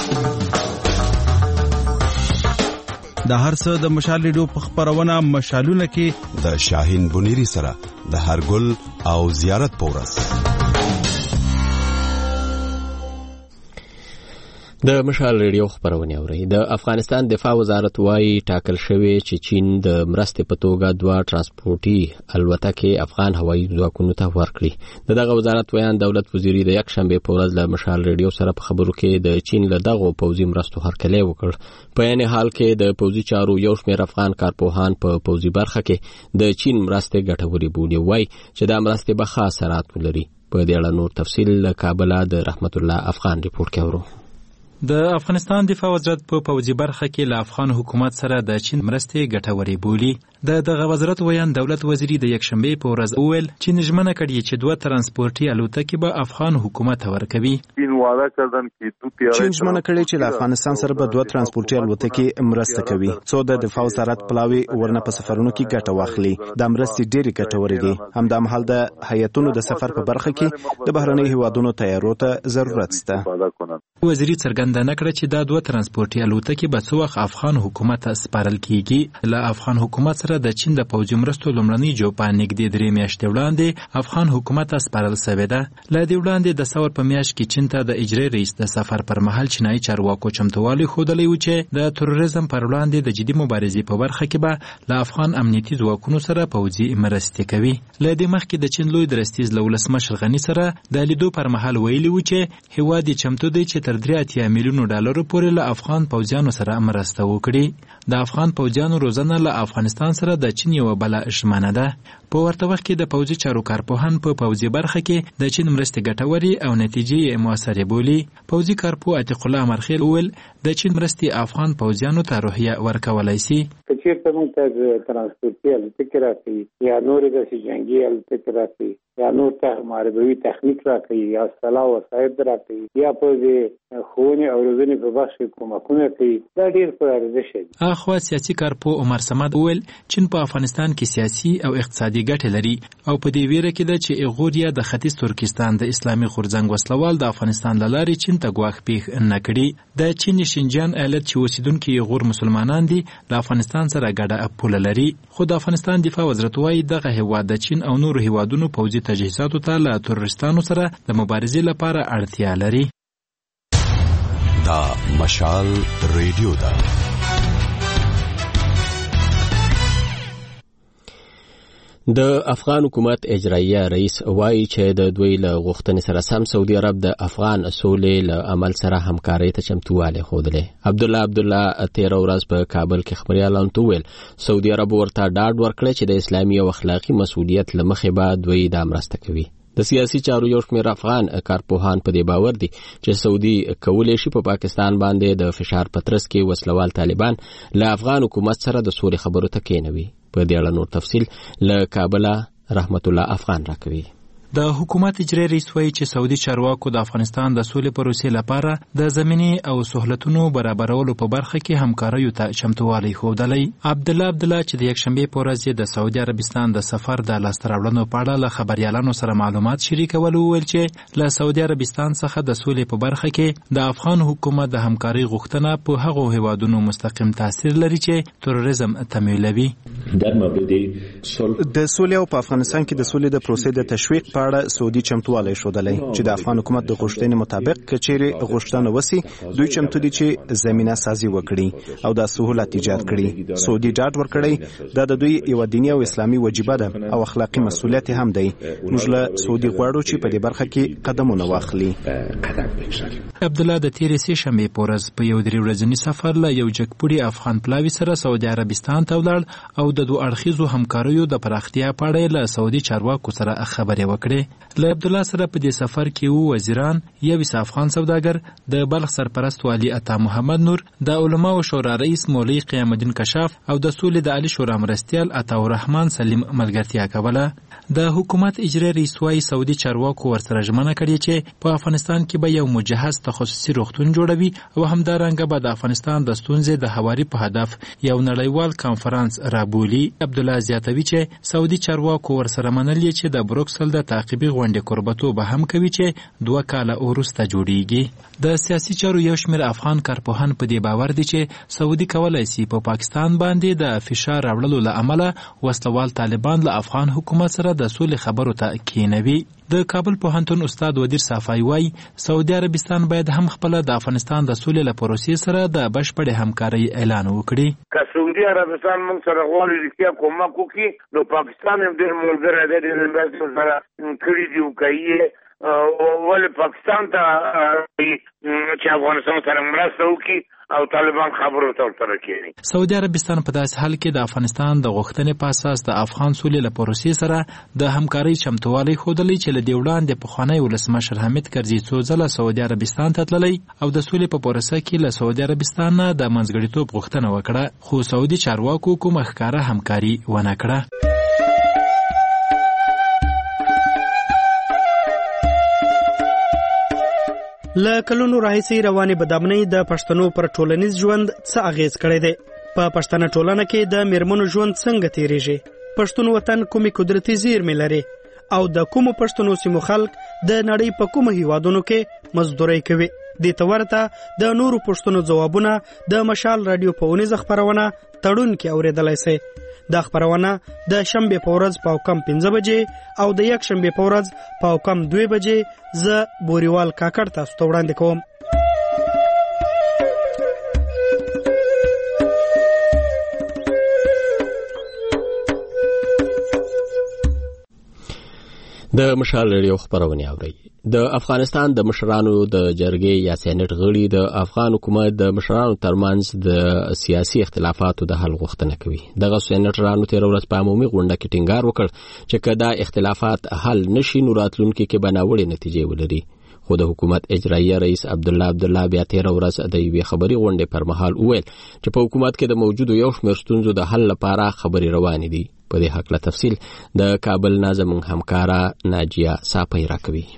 د هر څه د مشال ریډیو په خبرونه مشالونه کې د شاهین بنيري سره د هرګل او زیارت پورس. د مشال ریډیو خبرونه اوري. د افغانستان دفاع وزارت وايي ټاکل شوی چې چین د مرستې په توګه 2 ترانسپورتي الوتکې افغان هوایي ځواکونو ته ورکړي. دغه وزارت ویان دولت وزیری د یک شنبه په ورځ له مشال ریډیو سره په خبرو کې د چین له دغه پوځي مرستو هرکلی وکړ. په عین حال کې د پوځي چارو یو شمېر افغان کارپوهان په پوځي برخه کې د چین مرستې ګټورې بولي. وایي چې دا مرستې به خاص اثرات ولري. په دې اړه نور تفصیل له کابل د رحمت الله افغان ریپورت کې اورو. د افغانستان دفاع وزارت په پوځي برخه کې له افغان حکومت سره د چین مرستې ګټورې بولي. دغه وزارت ویان دولت وزیری د یک شنبه په ورځ وویل چې نژمنه کړي چې 2 ترانسپورتي الوتکې به افغان حکومت ورکوي. چین ژمنه کړې چې له افغانستان سره به 2 ترانسپورتي الوتکې مرسته کوي څو د دفاع وزارت پلاوي ورنه په سفرونو کې ګټه واخلي. د مرستې ډېری ګټورې دي. همدامهال د هیئتونو د سفر په برخه کې د بهرنۍ هیوادونو تیارو ته ضرورت شته. وزیری څرګنده نکړه چې دا 2 ترانسپورتي الوتکې به څو وخت افغان حکومت ته سپارل کیږي. له افغان حکومت سره د چین د پوځي مرستو لومړنۍ جوپه نږدې 3 میاشتې وړاندې افغان حکومت ته سپارل شوې ده. له دې وړاندې د ثور په میاشت کې چین ته د اجرایي رئیس د سفر پر مهال چینایي چارواکو چمتووالی ښودلی و چې د تروریزم پر وړاندې د جدي مبارزې په برخه کې به له افغان امنیتي ځواکونو سره پوځي مرستې کوي. له دې مخکې د چین لوی درستیز له ولسمشر غني سره د لیدو پر مهال ویلي و چې هیواد یې چمتو دی چې تر 3 میلیونو ډالرو پورې له افغان پوځیانو سره مرسته وکړي. د افغان پوځیانو روزنه له افغانستان سره د چین یو بل ژمنه ده. په ورته وخت کې د پوځي چارو کارپوهان په پوځي برخه کې د چین مرستې ګټورې او نتیجې موثرې بولي. پوځي کارپو عتیق الله امرخیل وویل د چین مرستې افغان پوځیانو ته روحیه ورکولی شي. که چېرته موږ ته ترانسپورتي الوتکې راکوي یا نورې داسې جنګي الوتکې راکوي یا نور محاربوي تخنیک راکوي یا سلاح وسایط راکوي یا په ښوونې او روزنې په بخش کې کومکونه کوي دا ډېر په ارزښت دی. اخوا سیاسي کارپو عمر صمد وویل چین په افغانستان کې سیاسي او اقتصادي ګټې لري او په دې ویره کې ده چې ایغور یا د ختیځ ترکستان د اسلامي غورځنګ وسلوال د افغانستان له لارې چین ته ګواښ پېښ نه کړي. د چین شینجیان ایالت چې اوسېدونکي ایغور مسلمانان دي له افغانستان سره ګډه پوله لري. خو د افغانستان دفاع وزارت وایي دغه هیواد د چین او نورو هیوادونو پوځي تجهیزاتو ته له تروریستانو سره د مبارزې لپاره اړتیا لري. دا مشال ریډیو ده. د افغان حکومت اجراییه رئیس وایي چې د دوی له غوښتنې سره سم سعودي عرب د افغان سولې له عمل سره همکارۍ ته چمتووالی ښودلی. عبدالله 13 ورځ په کابل کې خبریالانو ته وویل سعودي عرب ورته ډاډ ورکړی چې د اسلامي او اخلاقي مسؤلیت له مخې به دوی دا مرسته کوي. د سیاسي چارو یو شمېر افغان کارپوهان په دې باور دي چې سعودي کولی شي په پاکستان باندې د فشار په ترڅ کې وسلوال طالبان له افغان حکومت سره د سولې خبرو ته کېنوي. په دې اړه نور تفصیل له کابل رحمت الله افغان راکوي. د حکومت اجرایي رئیس وایي چې سعودي چارواکو د افغانستان د سولې پروسې لپاره د زمینې او سهولتونو برابرولو په برخه کې همکاریو ته چمتووالی ښودلی. عبدالله چې د یکشنبې په ورځ د سعودي عربستان د سفر د لاسته راوړنو په اړه له خبریالانو سره معلومات شریکول وویل چې له سعودي عربستان څخه د سولې په برخه کې د افغان حکومت د همکارۍ غوښتنه په هغو هیوادونو مستقیم تاثیر لري چې تروریزم تمویلوي. د سولې او په افغانستان کې د سولې د پروسې د تشویق په اړه سعودي چمتووالی ښودلی چې د افغان حکومت د غوښتنې مطابق که چیرې غوښتنه وسي دوی چمتو دي چې زمینه سازي وکړي او د سهولت ایجاد کړي. سعودي ډاډ ورکړی دا د دوی یوه دیني او اسلامي وجیبه ده او اخلاقي مسؤلیت هم دی. موږ له سعودي غواړو چې په دې برخه کې قدمونه واخلي. عبدالله د تېرې سې شنبې په ورځ په یو 3 ورځني سفر له یو جګپوړي افغان پلاوي سره سعودي عربستان ته ولاړ او د 2 اړخیزو همکاریو د پراختیا په اړه له سعودي چارواکو سره خبرې وکړې. له عبدالله سره په دې سفر کې وزیران، یو افغان سوداګر، د بلخ سرپرست والی عطا محمد نور، د علماو شورا رئیس مولوي قیام الدین کشاف او د سولې د عالی شورا مرستیال عطا الرحمن سلیم ملګرتیا کوله. د حکومت اجرایي رئیس وايي سعودي چارواکو ورسره ژمنه کړې چې په افغانستان کې به یو مجهز تخصصي روغتون جوړوي او همدارنګه به د افغانستان د ستونزې د هواري په هدف یو نړیوال کانفرنس رابولي. عبدالله زیاتوي چې سعودي چارواکو ورسره منلي چې د بروکسل د تعقیبي غونډې کوربتو به هم کوي چې 2 کاله وروسته جوړیږي. د سیاسي چارو یو شمېر افغان کارپوهان په دې باور دي چې سعودي کولای شي په پاکستان باندې د فشار راوړلو له امله وسلوال طالبان له افغان حکومت سره د سولې خبرو ته کېنوي. د کابل پوهنتون استاد ودیر صافای وایي سعودي عربستان باید هم خپل د افغانستان د سولې له پروسې سره د بشپړې همکارۍ اعلان وکړي. که سعودي عربستان موږ سره غواړي رښتیا کومک وکړي نو پاکستان هم ډېر ملګری دی، ډېر مرستې سره کړي دي کوي ولې پاکستان ته چې افغانستان سره مرسته وکړي او طالبان خبرو ته ورسره کېږي. سعودي عربستان په داسې حال کې د افغانستان د غوښتنې په اساس د افغان سولې له پروسې سره د همکارۍ چمتووالی ښودلی چې له دې وړاندې پخوانی ولسمشر حامد کرزي څو ځله سعودي عربستان ته تللی او د سولې په پروسه کې له سعودي عربستان نه د منځګړیتوب غوښتنه وکړه، خو سعودي چارواکو کومه ښکاره همکاري ونه کړه. له کلونو راهیسې روانې بدامنۍ د پښتنو پر ټولنیز ژوند څه اغیز کړی دی؟ په پښتنه ټولنه کې د میرمنو ژوند څنګه تیریږي؟ پښتون وطن کومې قدرتي زیرمې لري او د کومو پښتنو سیمو خلک د نړۍ په کومو هیوادونو کې مزدورۍ کوي؟ دې ته ورته د نورو پښتنو ځوابونه د مشال رادیو په اونیزه خپرونه تړون کې اورېدلی سئ. دا خپرونه د شنبې په ورځ په کم 15 بجې او د یک شنبې په ورځ په کم 2 بجې زه بوریوال کاکړ تاسو ته وړاندې کوم. د مشال ریډیو خبرونه اوري. د افغانستان د مشرانو د جرګې یا سېنات غړي د افغان حکومت د مشرانو ترمنځ د سیاسي اختلافاتو د حل غوښتنه کوي. دغه سېناترانو تیر ورځ په عمومي غونډه کې ټینګار وکړ چې کدا اختلافات حل نشي نو راتلونکي کې بناوړي نتیجې ولري. خو د حکومت اجرایي رئیس عبدالله بیا تیر ورځ د یوې خبري غونډې پر مهال وویل چې په حکومت کې د موجودو یو شمېر ستونزو د حل لپاره خبرې روانې دي. په دې حق له تفصیل د کابل ناظم همکارا ناجیه صافی راکوي.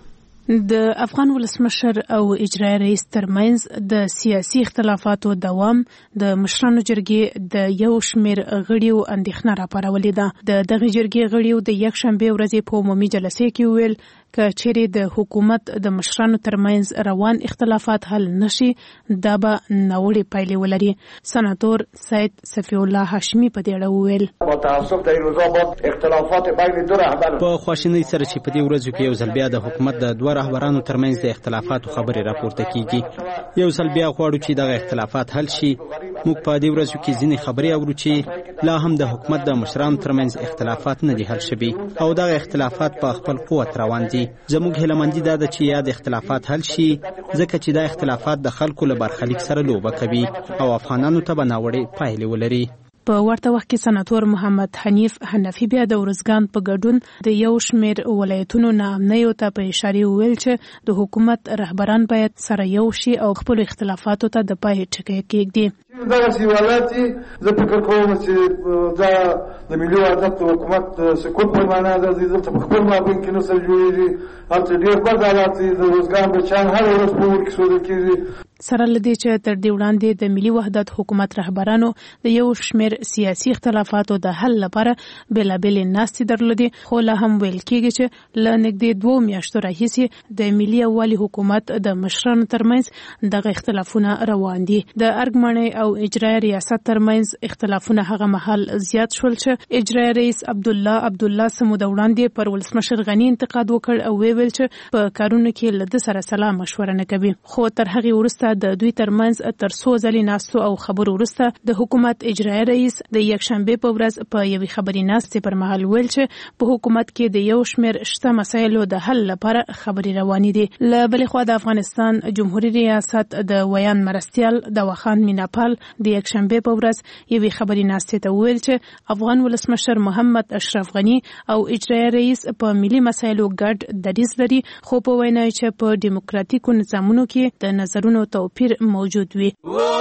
د افغان ولسمشر او اجرایي رئیس ترمنځ د سیاسي اختلافاتو دوام د مشرانو جرګې د یو شمېر غړیو اندېښنه راپارولې ده. د دغه جرګې غړیو د یک شنبې ورځې په عمومي جلسې کې ویل که چیرې د حکومت د مشرانو ترمنځ روان اختلافات حل نشي دا به ناوړې پایلې ولري. سناتور سید صفی الله هاشمي په دې اړه وویل با تعصب در این روزا با اختلافات بین دو رهبر په خواشینۍ سره چې په دې ورځو کې یو ځل بیا د حکومت د دوه رهبرانو ترمنځ د اختلافاتو خبرې راپورته کیږي. یو ځل بیا غواړو چې دغه اختلافات حل شي. موږ په دې ورځو کې ځینې خبرې اورو چې لا هم د حکومت د مشرانو ترمنځ اختلافات نه دي حل شوي او دغه اختلافات په خپل قوت روان دي. زموږ هیلهمندي دا ده چې یا د اختلافات حل شي ځکه چې دا اختلافات د خلکو له برخلیک سره لوبه کوي او افغانانو ته به ناوړې پایلې ولري. په ورته وخت کې سناتور محمد حنیف حنفي بیا د ورزګان په ګډون د یو شمېر ولایتونو ناامنیو ته په اشاره وویل چې د حکومت رهبران باید سره یو شي او خپل اختلافاتو ته د پای ټکی کېږدي. دغه سیوالاتي زه فکر کوم چې دا د ملي وحدت حکومت سکوت په معنا ده چې په خپل مابین کې نسل جوړېږي هلته ډېر بد حالات دي. د روزګان بچیان هر ورځ په اور کې سوځل کېږي. سره لدې چې تر دې وړاندې د ملي وحدت حکومت رهبرانو د یو شمېر سیاسي اختلافاتو د حل لپاره بېلابېلې ناستې درلودې، خو لا هم ویل کېږي چې له نږدې 2 میاشتو راهیسې د ملي یووالي حکومت د مشرانو ترمنځ دغه اختلافونه روان دي. د ارګ او اجرایي ریاست ترمنځ اختلافونه هغه مهال زیات شول چې اجرایي رئیس عبدالله سمود وړاندې پر ولسمشر غني انتقاد وکړ او ویل چې په کارونو کې له ده سره سلا مشوره نه کوي. خو تر هغې وروسته د دوی ترمنځ تر څو ځلې ناستو او خبرو وروسته د حکومت اجرایي رئیس د یکشنبې په ورځ په یوې خبري ناستې پر مهال ویل چې په حکومت کې د یو شمېر شته مسایلو د حل لپاره خبرې روانې دي. له بلې خوا د افغانستان جمهوریت ریاست د ویان مرستیال دواخان میناپال د یکشنبې په ورځ یوې خبري ناستې ته ویل چې افغان ولسمشر محمد اشرف غني او اجرایي رئیس په ملي مسایلو ګډ دریځ لري، خو په وینا چې په دیموکراتیکو نظامونو کې د نظرونو توپیر موجود وي.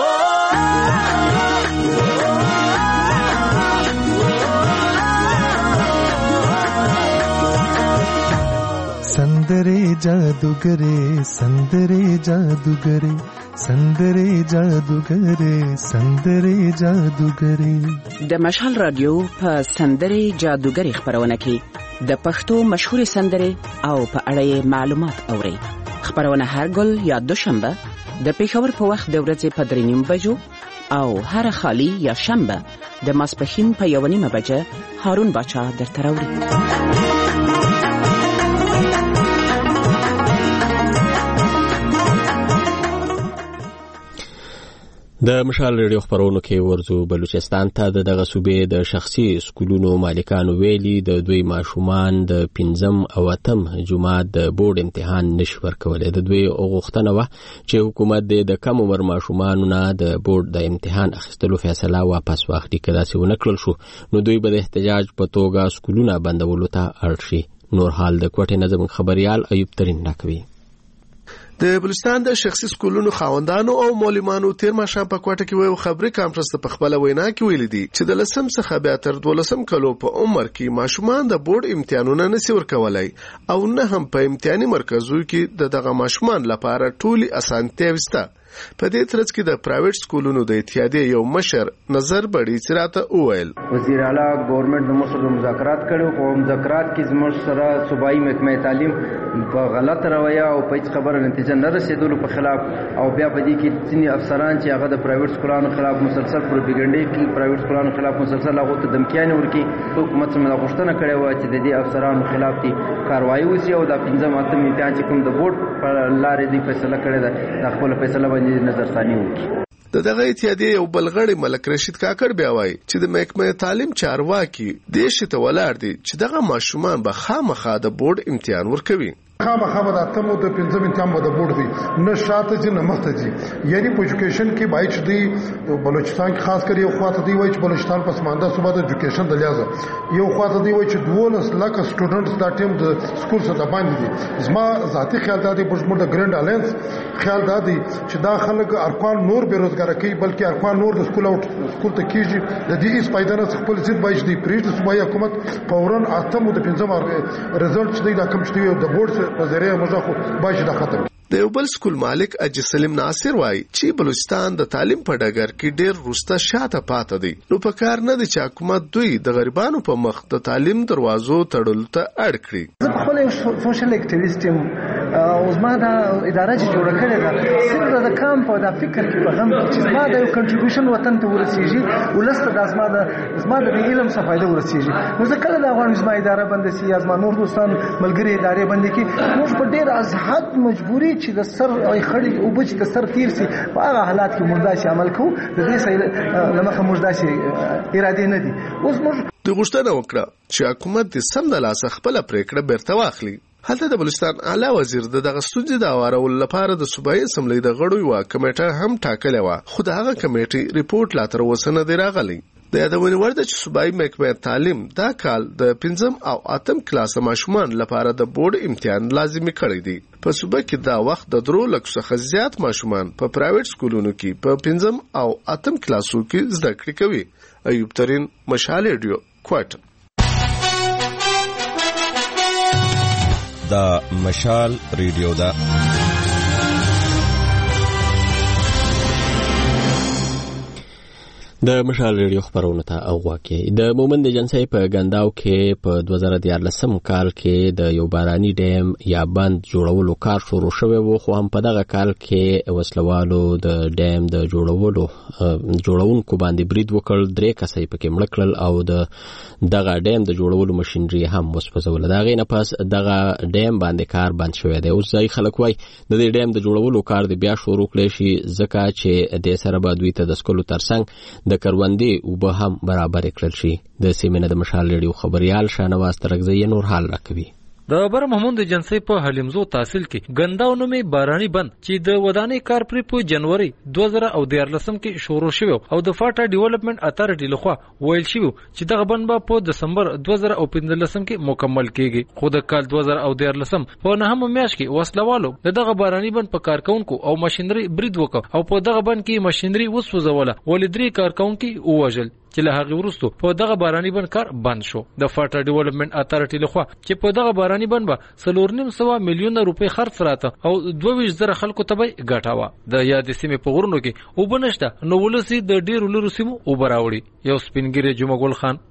سندرے جادوگرے سندرے جادوگرے سندرے جادوگرے سندرے جادوگرے د مشال رادیو په سندرے جادوگرے خبرونه کې د پښتو مشهور سندرې او په اړه معلومات اورئ. خبرونه هر ګل یا دوشنبه د پېښور په وخت د ورځې په 3:30 بجو او هر خالی یا شنبه د ماسپښین په 1:30 بجه هارون باچا درته راوړي. د مشال ریډیو خبرونو کې ورزو بلوچستان ته دغه صوبې د شخصي سکولونو مالکانو ویلي د دوی ماشومان د 5م او 8م جماعت د بورډ امتحان نشي ورکولای. د دوی غوښتنه و چې حکومت د کم عمر ماشومانو نه د بورډ د امتحان اخیستلو فیصله واپس واخلي. که داسې ونه کړل شو نو دوی به د احتجاج په توګه سکولونه بندولو ته اړ شي. نور حال د کوټې نظم خبريال ایوب ترين راکوي. د بلوچستان د شخصي سکولونو خاوندانو او معلمانو تیر ماښام په کوټه کې یو خبري کانفرنس په خپل وینا کې ویل دي چې د لسم څخه بیا تر 12 کلو په عمر کې ماشومان د بورډ امتحانونه نشي ورکولای او نه هم په امتحاني مرکزونو کې دغه ماشومان لپاره ټولي اسانتیاوې شته. په دې ترڅ کې د پرایویټ سکولونو د اتحادیې یو مشر نظر بډی چراته وویل وزیر اعلی ګورنمنت د مسلو مذاکرات کړو او مذاکرات کې زموږ سره صوبایي محکمه تعلیم په غلط رویه او په خبره نتیجه نه رسیدلو په خلاف او بیا په دې کې ځینې افسران چې هغه د پرایویټ سکولانو خلاف مسلسل پروپاګاندا کوي پرایویټ سکولانو خلاف مسلسل هغه ته دمکیانې ورکړي. حکومت څخه غوښتنه کړې و چې د دې افسرانو خلاف دي کاروایی وشي او د 5م 8م امتحان چې کوم د بورډ په لارې دی فیصله کړې ده د خپل فیصله باندې نظر ثاني وکړي. دغه اتحادیې یو بلغړی ملک رشید کاکړ بیا وایي چې د محکمه تعلیم چارواکي د شته ولاړ دي چې دغه ماشومان به خامخا د بورډ امتحان ورکوي. خامخا د اتمو د 5م امتحان به د بورډ دی نه شاته چې نه مخته دي. یعنی په ایجوکیشن کې بایچ دی بلوچستان کې خاص کر یو خواته دی وای چې بلوچستان پسمانده صوبه د ایجوکیشن د لحاظه یو خواته دی وای چې 12 لک سټوډنټس دا ټیم د سکول څخه باندې دي. زما ذاتی خیال دا دی په د ګرند الینس خیال دا دی چې دا خلک ارکان نور بیروزګار کوي بلکې ارکان نور د سکول ته کیږي. د دې اس پایدانه خپل ځد بایچ دی پریږد صوبایي حکومت فورن اتمو د 5م رزلټ دی دا کوم چې د بورډ نظریه موږ خو باید دا ختم. د یو بل سکول مالک اجي سلیم ناصر وایي چې بلوچستان د تعلیم په ډګر کې ډېر وروسته شاته پاتې دی. نو په کار نه دی چې حکومت دوی د غریبانو په مخ د تعلیم دروازو تړلو ته اړ کړي. زه په خپل سوشل اکټیویسټ یم او زما دا اداره چې جوړه کړې ده صرف د کام په دا فکر کې په غم چې زما د یو کنټریبیوشن وطن ته ورسیږي ولسته د زما د علم څخه فائدہ ورسیږي. نو زه کله دا غواړم زما اداره بند شي یا زما نور دوستان ملګری ادارې بند کړي. موږ په ډېر از حد مجبوري چې د سر او خړې او بچ د سر تیر سي په هغه حالات کې مردا شي عمل کوو. د دې سره لمخه مردا شي اراده نه دي. اوس موږ د غوښتنه وکړه چې حکومت د سم د لاس خپل پریکړه بیرته واخلي. هلته د بلوچستان اعلی وزیر دغه ستونزې د اورول لپاره د صوبایي اسمبلی د غړو یو کمیټه هم ټاکلې و خو د هغه کمیټې ریپورت لا تر اوسه نه دی راغلی. د یادونې وړ ده چې صوبایي محکمه تعلیم دا کال د 5م او 8م کلاس ماشومان لپاره د بورډ امتحان لازمي کړی دی. په صوبه کې دا وخت د 3 لک څخه زیات ماشومان په پرایویټ سکولونو کې په 5م او 8م کلاسو کې زده کړې کوي. ایوب ترين مشال ریډیو کوټه. دا مشال ریډیو دا د مشال ریډیو خبرونه ته اوغواکي. د مومند جنسي په ګنداو کې په 2014 کال کې د یو باراني ډیم یا بند جوړولو کار شروع شوی و خو هم په دغه کال کې وسلوالو د ډیم د جوړونکو باندې برید وکړ. 3 کسای پکې مړ کړل او دغه ډیم د جوړولو ماشينري هم وسپځول. دا غي نه پس دغه ډیم باندې کار بند شوی دی. اوس ځای خلک وای د دې ډیم د جوړولو کار د بیا شروع کړي شي ځکه چې د سره به دوی ته د سکولو ترڅنګ د کروندې او به هم برابر کړل شي. د سیمینه د مشال ریډیو خبريال شانواز ترغزی نور حال راکوي. د بر محمود جنسي په حلیمزو تحصیل کې ګنداو نومې باراني بند چې د ودانۍ کار پر په جنوري 2014 کې شروع شوی او د فاټا ډیولپمنٹ اتارټي لخوا ویل شوی چې دغه بند په دسمبر 2015 کې مکمل کیږي. خو د کال 2014 په نهم میاشت کې وسلوالو دغه باراني بند په کارکونکو او ماشينري برید وکړ او په دغه بند کې ماشينري وسوځوله ولې 3 کارکونکو ووژل چې له هغه وروسته په دغه باراني بند کار بند شو. د فاټا ډیولپمنٹ اتارټي لخوا چې په دغه باراني بند به 4.9 میلیون روپۍ خرڅ راته او 22,000 خلکو ته به ګټاوه. د یاد سیمې په غرونو کې وبنشته نو ولسی د ډیرو لرو سیمو وبراوړي. یو سپینګری جمعه ګل خان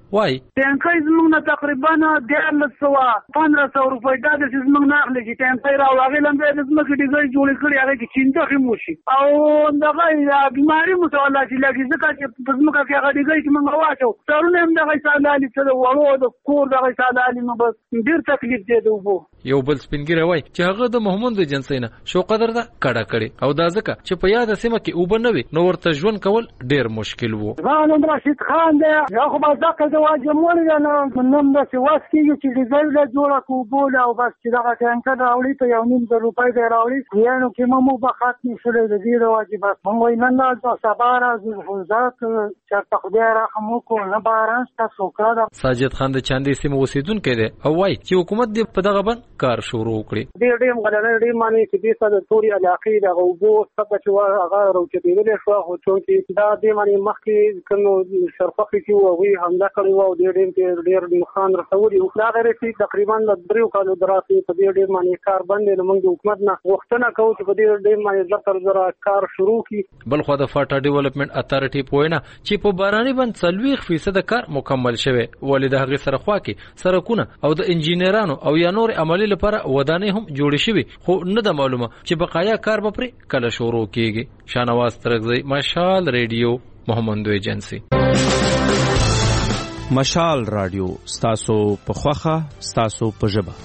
وای ټانکۍ زموږ نه تقریبا 1500 روپۍ دا د زموږ نه اخلي چې ټانکۍ راوړي لمبه د زموږ ډیګي جوړ کړی هغه کې چینده هم وشي او دغه بیماری مسله چې لګي ځکه چې په زموږ کې هغه ډیګي چې موږ واچو سرونه هم دغه سالالي څه د وړو د کور دغه سالالي نو بس ډیر تکلیف دی دوه یو بل سپینګری وای چې هغه د محمد جنسینا شو قدر دا کړه کړي او دا ځکه چې په یاد سیمه کې وبنوي نو ورته ژوند کول ډیر مشکل وو. غانم راشد خان دی یو خو ځکه د واجمول نه نوم د سواس کې چې ډیزل له جوړه کو بوله او بس چې دغه ټانکر راوړي ته 1.5 روپۍ دی راوړي یانو کې مو به ختم شول د دې واجبات مو نن نه صبر از فوزات چې خدای رحم وکړي نه باران تاسو کړه. ساجد خان د چاندي سیمه اوسیدونکو دی او وای چې حکومت دې په دغه باندې کار شروع کړي. ډېر غلطه ډېر معنی چې دې سره ټولي علاقې د غوبو سبا چې هغه راوچتېدل شو خو چې دا دې معنی مخکې کوم شرفخي کې وو حمله کړې وو ډېر نقصان رسولي او دا غیر چې تقریبا د 3 کالو دراسي په دې ډېر معنی کار باندې موږ حکومت نه وختونه کوو چې په دې ډېر معنی زړه کار شروع کړي. بل خو د فاټا ډیولپمنٹ اتارټي پوینه چې په باراني باندې 40% کار مکمل شوه ولې د هغه سره خوا کې سرکونه او د انجینرانو او یا نور عملی لپاره ودانې هم جوړ شوي خو نه د معلومه چې بقایا کار به پر کله شروع کیږي. شانواز ترغزی مشال ریډیو محمد ایجنسی. مشال رادیو ستاسو په خوخه ستاسو په ژبه.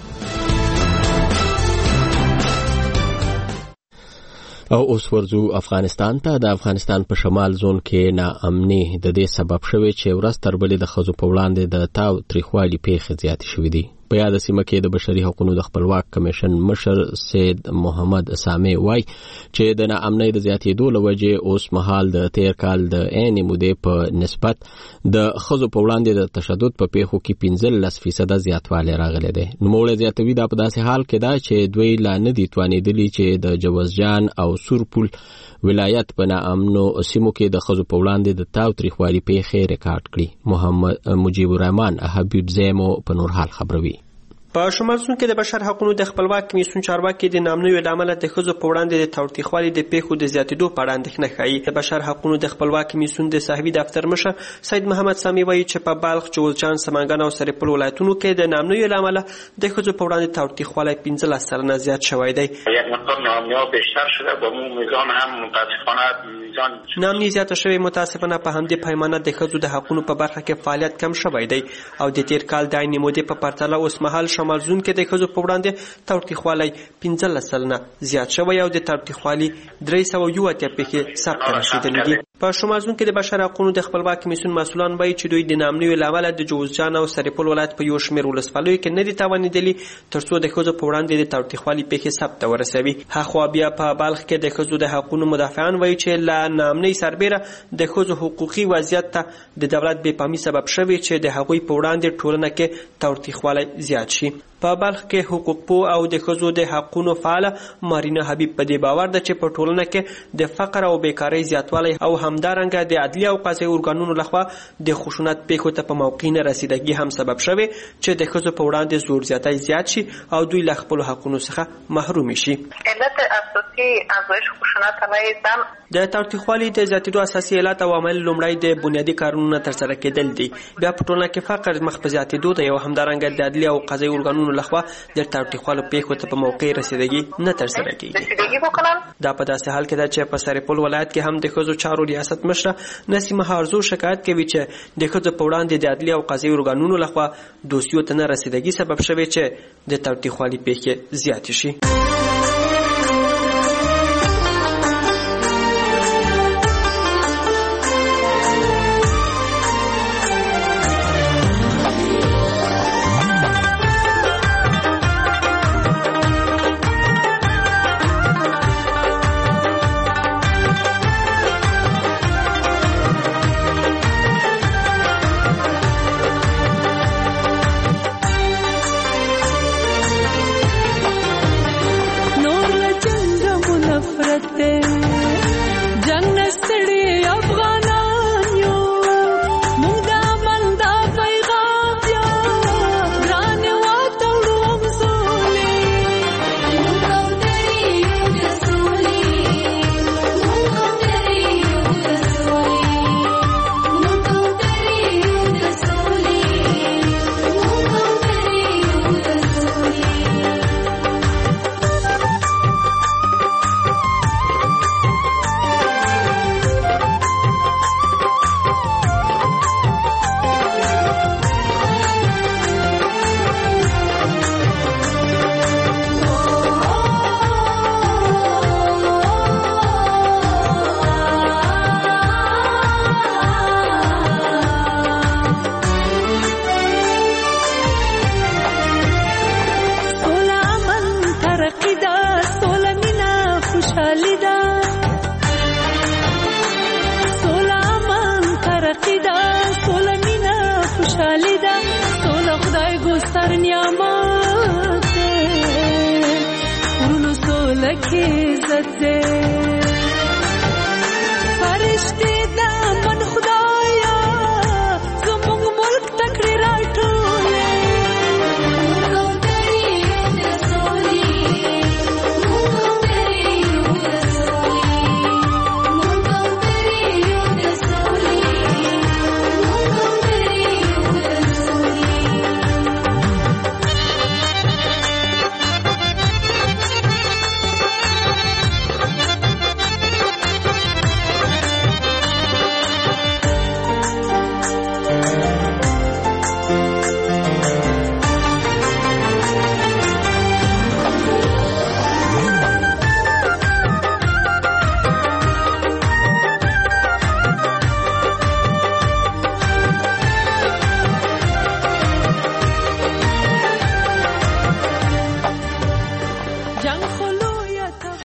او اوس ورځو افغانستان ته. د افغانستان په شمال زون کې ناامني د دې سبب شوی چې ورځ تر بلې د ښځو په وړاندې د تاو تریخوالي پیښې زیاتې شوې دي. په یاد سیمه کې د بشري حقوقو د خپلواک کمیشن مشر سید محمد سامي وای چې د ناامنۍ د زیاتېدو له وجې اوس مهال د تیر کال د عین مودې په نسبت د ښځو په وړاندې د تشدد په پیښو کې 15% زیاتوالی راغلی دی. نوموړی زیاتوي دا په داسې حال کې ده چې دوی لا نه دي توانېدلي چې د جوزجان او سورپول ولایت په ناامنو سیمو کې د ښځو په وړاندې د تاو تریخوالي پیښې ریکارډ کړي. محمد مجیب الرحمن حبیب زیمو په نور حال خبروي. په شمال سون کې د بشر حقوقو د خپلواک کمیسیون چارواکي د نامنوي لامل د ښځو په وړاندې د تاوتریخوالي د پیښو د زیاتېدو په اړه اندېښنه ښیي. د بشر حقوقو د خپلواک کمیسیون د صاحبي دفتر مشر سید محمد سامي وایي چې په بلخ، جوزجان، سمنګان او سرپل ولایتونو کې د نامنوي لامل د ښځو په وړاندې تاوتریخوالی 15% زیات شوی دی. یک مقدار ناامنی‌ها بیشتر شده با اون میزان هم متاسفانه ناامني زیاته شوې. متاسفانه په همدې پیمانه د ښځو د حقوقو په برخه کې فعالیت کم شوی دی او د تیر کال د عین مودې په پرتله اوس مهال شمال زون کې د ښځو په وړاندې تاوتریخوالی 15% زیات شوی او د تاوتریخوالي 380 پیښې ثبت رسیدلې دي. په شمال زون کې د بشر حقوقو د خپلواک کمیسیون مسؤلان وایي چې دوی د ناامنیو له امله د جوزجان او سرپل ولایت په یو شمېر ولسوالیو کې نه دي توانېدلي تر څو د ښځو په وړاندې د تاوتریخوالي پیښې ثبت ورسوي. هاخوا بیا په بلخ کې د ښځو د حقوقو مدافعان وایي چې له ناامنۍ سربیره د ښځو حقوقي وضعیت ته د دولت بېپامي سبب شوی چې د هغوی په وړاندې ټولنه کې تاوتریخوالی زیات شي. په بلخ کې حقوق پوه او د ښځو د حقونو فعاله مارینه حبیب په دې باور ده چې په ټولنه کې د فقر او بیکارۍ زیاتوالی او همدارنګه د عدلي او قضایي ارګانونو لخوا د خشونت پیښو ته په موقع نه رسیدګي هم سبب شوی چې د ښځو په وړاندې زور زیاتی زیات شي او دوی له خپلو حقونو څخه محروم شي. علت اساسي افزایش خشونت علیه زن د تاوتریخوالي د زیاتېدو اساسي علت او عامل لومړی د بنیادي کارونو ترسره کېدل دي. بیا په ټولنه کې فقر مخ په زیاتېدو دی او همدارنګه د عدلي او قضایي ارګانونو لخوا د تاوتریخوالو پیښو ته په موقع رسیدګي نه ترسره کېږي. دا په داسې حال کې ده چې په سرپل ولایت کې هم د ښځو چارو ریاست مشره نسیمه هارزو شکایت کوي چې د ښځو په وړاندې د عدلي او قضایي ارګانونو لخوا دوسیو ته نه رسیدګي سبب شوی چې د تاوتریخوالي پیښې زیاتې شي. عزت دی